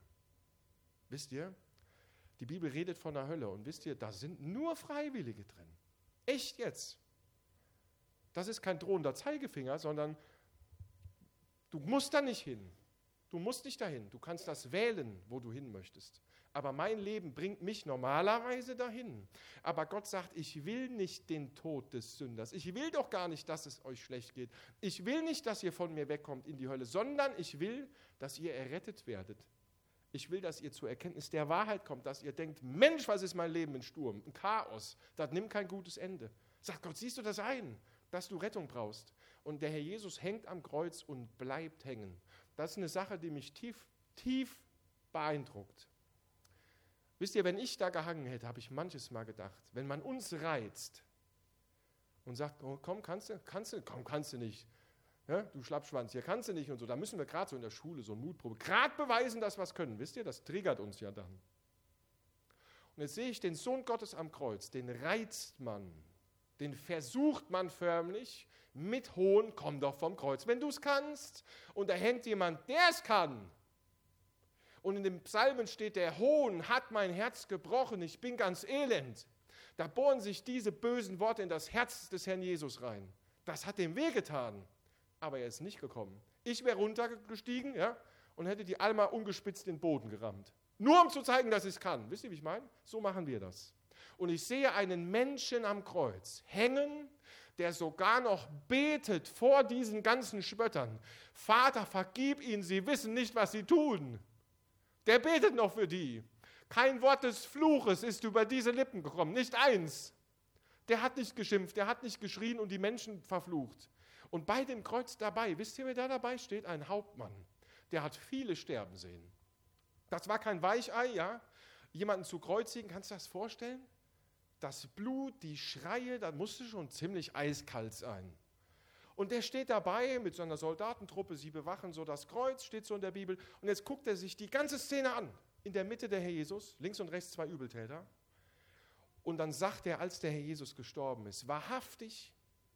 Wisst ihr, die Bibel redet von der Hölle und wisst ihr, da sind nur Freiwillige drin. Echt jetzt. Das ist kein drohender Zeigefinger, sondern du musst da nicht hin. Du musst nicht dahin. Du kannst das wählen, wo du hin möchtest. Aber mein Leben bringt mich normalerweise dahin. Aber Gott sagt, ich will nicht den Tod des Sünders. Ich will doch gar nicht, dass es euch schlecht geht. Ich will nicht, dass ihr von mir wegkommt in die Hölle, sondern ich will, dass ihr errettet werdet. Ich will, dass ihr zur Erkenntnis der Wahrheit kommt, dass ihr denkt, Mensch, was ist mein Leben? Ein Sturm, ein Chaos. Das nimmt kein gutes Ende. Sagt Gott, siehst du das ein, dass du Rettung brauchst? Und der Herr Jesus hängt am Kreuz und bleibt hängen. Das ist eine Sache, die mich tief, tief beeindruckt. Wisst ihr, wenn ich da gehangen hätte, habe ich manches Mal gedacht, wenn man uns reizt und sagt, oh, komm, kannst du, kannst du, komm, kannst du nicht, ja, du Schlappschwanz, hier kannst du nicht und so, da müssen wir gerade so in der Schule so eine Mutprobe, gerade beweisen, dass wir es können, wisst ihr, das triggert uns ja dann. Und jetzt sehe ich den Sohn Gottes am Kreuz, den reizt man, den versucht man förmlich mit Hohn, komm doch vom Kreuz, wenn du es kannst. Und da hängt jemand, der es kann. Und in den Psalmen steht, der Hohn hat mein Herz gebrochen, ich bin ganz elend. Da bohren sich diese bösen Worte in das Herz des Herrn Jesus rein. Das hat dem wehgetan, aber er ist nicht gekommen. Ich wäre runtergestiegen, ja, und hätte die Alma ungespitzt in den Boden gerammt. Nur um zu zeigen, dass ich es kann. Wisst ihr, wie ich meine? So machen wir das. Und ich sehe einen Menschen am Kreuz hängen, der sogar noch betet vor diesen ganzen Spöttern. Vater, vergib ihnen, sie wissen nicht, was sie tun. Der betet noch für die. Kein Wort des Fluches ist über diese Lippen gekommen, nicht eins. Der hat nicht geschimpft, der hat nicht geschrien und die Menschen verflucht. Und bei dem Kreuz dabei, wisst ihr, wer da dabei steht? Ein Hauptmann. Der hat viele sterben sehen. Das war kein Weichei, ja? Jemanden zu kreuzigen, kannst du das vorstellen? Das Blut, die Schreie, da musste schon ziemlich eiskalt sein. Und der steht dabei mit seiner Soldatentruppe, sie bewachen so das Kreuz, steht so in der Bibel. Und jetzt guckt er sich die ganze Szene an. In der Mitte der Herr Jesus, links und rechts zwei Übeltäter. Und dann sagt er, als der Herr Jesus gestorben ist, wahrhaftig,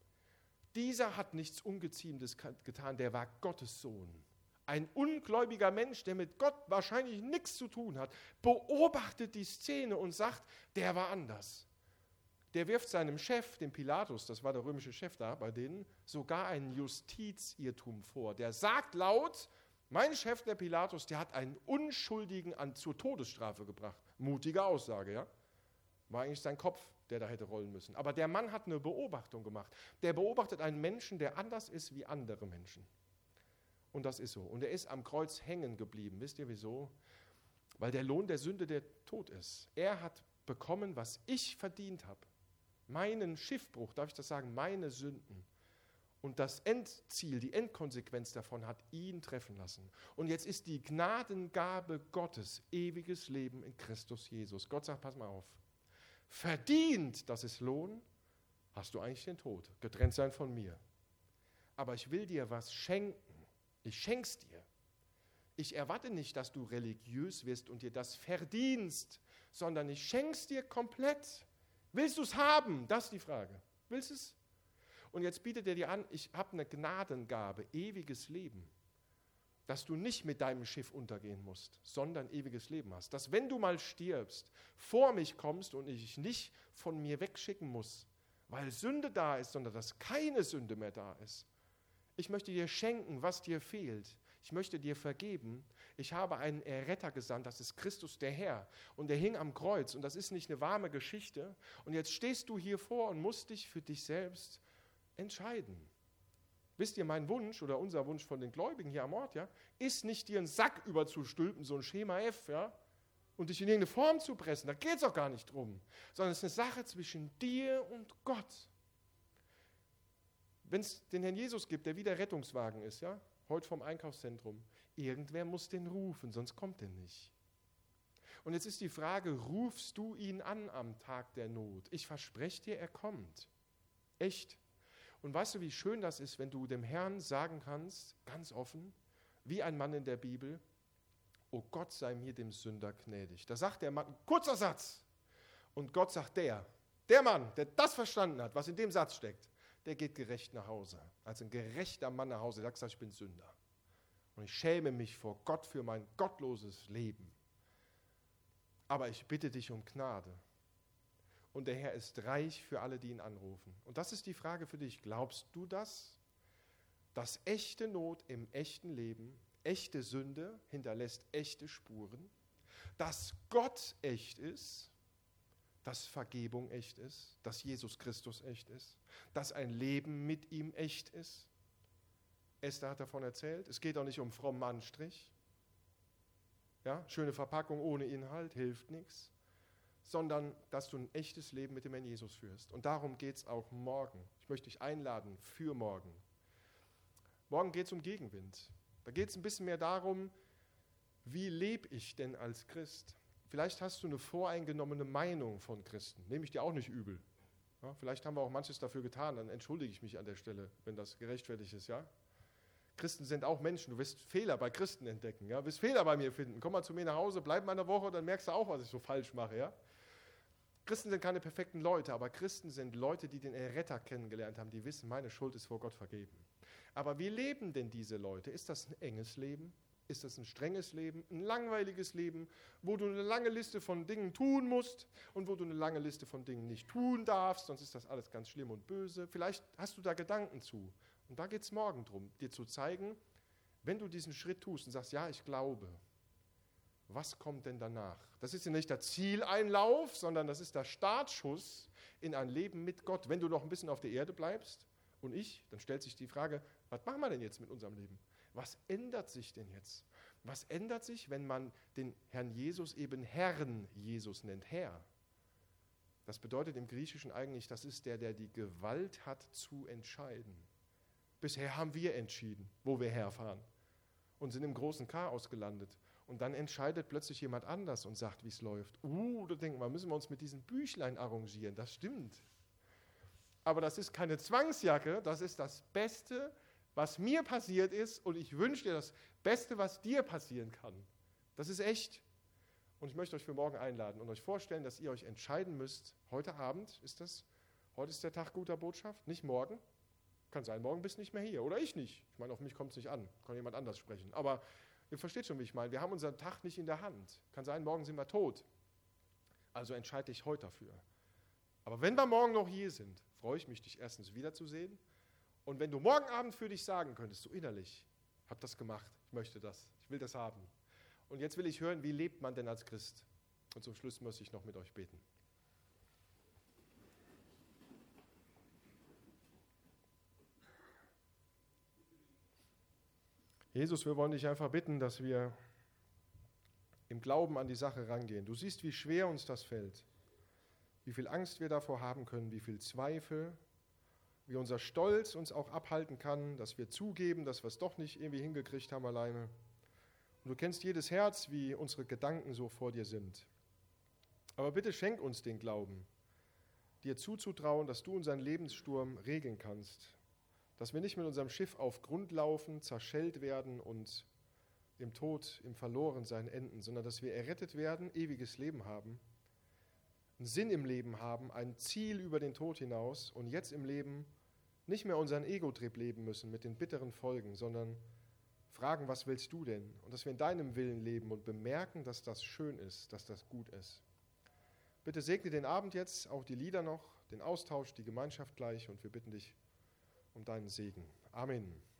dieser hat nichts Ungeziemendes getan, der war Gottes Sohn. Ein ungläubiger Mensch, der mit Gott wahrscheinlich nichts zu tun hat, beobachtet die Szene und sagt, der war anders. Der wirft seinem Chef, dem Pilatus, das war der römische Chef da bei denen, sogar einen Justizirrtum vor. Der sagt laut, mein Chef, der Pilatus, der hat einen Unschuldigen an, zur Todesstrafe gebracht. Mutige Aussage, ja? War eigentlich sein Kopf, der da hätte rollen müssen. Aber der Mann hat eine Beobachtung gemacht. Der beobachtet einen Menschen, der anders ist wie andere Menschen. Und das ist so. Und er ist am Kreuz hängen geblieben. Wisst ihr wieso? Weil der Lohn der Sünde der Tod ist. Er hat bekommen, was ich verdient habe. Meinen Schiffbruch, darf ich das sagen, meine Sünden. Und das Endziel, die Endkonsequenz davon hat ihn treffen lassen. Und jetzt ist die Gnadengabe Gottes ewiges Leben in Christus Jesus. Gott sagt, pass mal auf. Verdient, das ist Lohn, hast du eigentlich den Tod, getrennt sein von mir. Aber ich will dir was schenken. Ich schenk's dir. Ich erwarte nicht, dass du religiös wirst und dir das verdienst, sondern ich schenk's dir komplett. Willst du es haben? Das ist die Frage. Willst du es? Und jetzt bietet er dir an, ich habe eine Gnadengabe, ewiges Leben. Dass du nicht mit deinem Schiff untergehen musst, sondern ewiges Leben hast. Dass wenn du mal stirbst, vor mich kommst und ich dich nicht von mir wegschicken muss, weil Sünde da ist, sondern dass keine Sünde mehr da ist. Ich möchte dir schenken, was dir fehlt. Ich möchte dir vergeben. Ich habe einen Erretter gesandt, das ist Christus der Herr. Und der hing am Kreuz und das ist nicht eine warme Geschichte. Und jetzt stehst du hier vor und musst dich für dich selbst entscheiden. Wisst ihr, mein Wunsch oder unser Wunsch von den Gläubigen hier am Ort, ja, ist nicht dir einen Sack überzustülpen, so ein Schema F, ja, und dich in irgendeine Form zu pressen. Da geht es auch gar nicht drum. Sondern es ist eine Sache zwischen dir und Gott. Wenn es den Herrn Jesus gibt, der wie der Rettungswagen ist, ja, heute vom Einkaufszentrum, irgendwer muss den rufen, sonst kommt er nicht. Und jetzt ist die Frage, rufst du ihn an am Tag der Not? Ich verspreche dir, er kommt. Echt. Und weißt du, wie schön das ist, wenn du dem Herrn sagen kannst, ganz offen, wie ein Mann in der Bibel, o Gott sei mir dem Sünder gnädig. Da sagt der Mann, kurzer Satz, und Gott sagt, der, der Mann, der das verstanden hat, was in dem Satz steckt, der geht gerecht nach Hause. Als ein gerechter Mann nach Hause, der sagt, ich bin Sünder. Und ich schäme mich vor Gott für mein gottloses Leben. Aber ich bitte dich um Gnade. Und der Herr ist reich für alle, die ihn anrufen. Und das ist die Frage für dich. Glaubst du das? Dass echte Not im echten Leben, echte Sünde hinterlässt echte Spuren? Dass Gott echt ist? Dass Vergebung echt ist? Dass Jesus Christus echt ist? Dass ein Leben mit ihm echt ist? Esther hat davon erzählt. Es geht auch nicht um frommen Anstrich. Ja, schöne Verpackung ohne Inhalt hilft nichts. Sondern dass du ein echtes Leben mit dem Herrn Jesus führst. Und darum geht es auch morgen. Ich möchte dich einladen für morgen. Morgen geht es um Gegenwind. Da geht es ein bisschen mehr darum, wie lebe ich denn als Christ? Vielleicht hast du eine voreingenommene Meinung von Christen. Nehme ich dir auch nicht übel. Ja, vielleicht haben wir auch manches dafür getan, dann entschuldige ich mich an der Stelle, wenn das gerechtfertigt ist. Ja? Christen sind auch Menschen. Du wirst Fehler bei Christen entdecken. Ja? Du wirst Fehler bei mir finden. Komm mal zu mir nach Hause, bleib mal eine Woche, dann merkst du auch, was ich so falsch mache. Ja? Christen sind keine perfekten Leute, aber Christen sind Leute, die den Erretter kennengelernt haben, die wissen, meine Schuld ist vor Gott vergeben. Aber wie leben denn diese Leute? Ist das ein enges Leben? Ist das ein strenges Leben? Ein langweiliges Leben, wo du eine lange Liste von Dingen tun musst und wo du eine lange Liste von Dingen nicht tun darfst, sonst ist das alles ganz schlimm und böse. Vielleicht hast du da Gedanken zu. Und da geht es morgen drum, dir zu zeigen, wenn du diesen Schritt tust und sagst, ja, ich glaube, Was kommt denn danach? Das ist ja nicht der Zieleinlauf, sondern das ist der Startschuss in ein Leben mit Gott. Wenn du noch ein bisschen auf der Erde bleibst und ich, dann stellt sich die Frage, was machen wir denn jetzt mit unserem Leben? Was ändert sich denn jetzt? Was ändert sich, wenn man den Herrn Jesus eben Herrn Jesus nennt, Herr? Das bedeutet im Griechischen eigentlich, das ist der, der die Gewalt hat zu entscheiden. Bisher haben wir entschieden, wo wir herfahren und sind im großen Chaos gelandet. Und dann entscheidet plötzlich jemand anders und sagt, wie es läuft. Uh, da denken wir, müssen wir uns mit diesem Büchlein arrangieren. Das stimmt. Aber das ist keine Zwangsjacke, das ist das Beste, was mir passiert ist. Und ich wünsche dir das Beste, was dir passieren kann. Das ist echt. Und ich möchte euch für morgen einladen und euch vorstellen, dass ihr euch entscheiden müsst. Heute Abend ist das, heute ist der Tag guter Botschaft, nicht morgen. Kann sein, morgen bist du nicht mehr hier oder ich nicht. Ich meine, auf mich kommt es nicht an, kann jemand anders sprechen. Aber ihr versteht schon, wie ich meine. Wir haben unseren Tag nicht in der Hand. Kann sein, morgen sind wir tot. Also entscheide dich heute dafür. Aber wenn wir morgen noch hier sind, freue ich mich, dich erstens wiederzusehen. Und wenn du morgen Abend für dich sagen könntest, so innerlich, ich habe das gemacht, ich möchte das, ich will das haben. Und jetzt will ich hören, wie lebt man denn als Christ? Und zum Schluss möchte ich noch mit euch beten. Jesus, wir wollen dich einfach bitten, dass wir im Glauben an die Sache rangehen. Du siehst, wie schwer uns das fällt, wie viel Angst wir davor haben können, wie viel Zweifel, wie unser Stolz uns auch abhalten kann, dass wir zugeben, dass wir es doch nicht irgendwie hingekriegt haben alleine. Und du kennst jedes Herz, wie unsere Gedanken so vor dir sind. Aber bitte schenk uns den Glauben, dir zuzutrauen, dass du unseren Lebenssturm regeln kannst, dass wir nicht mit unserem Schiff auf Grund laufen, zerschellt werden und im Tod, im Verlorensein enden, sondern dass wir errettet werden, ewiges Leben haben, einen Sinn im Leben haben, ein Ziel über den Tod hinaus und jetzt im Leben nicht mehr unseren Ego-Trip leben müssen mit den bitteren Folgen, sondern fragen, was willst du denn? Und dass wir in deinem Willen leben und bemerken, dass das schön ist, dass das gut ist. Bitte segne den Abend jetzt, auch die Lieder noch, den Austausch, die Gemeinschaft gleich und wir bitten dich um deinen Segen. Amen.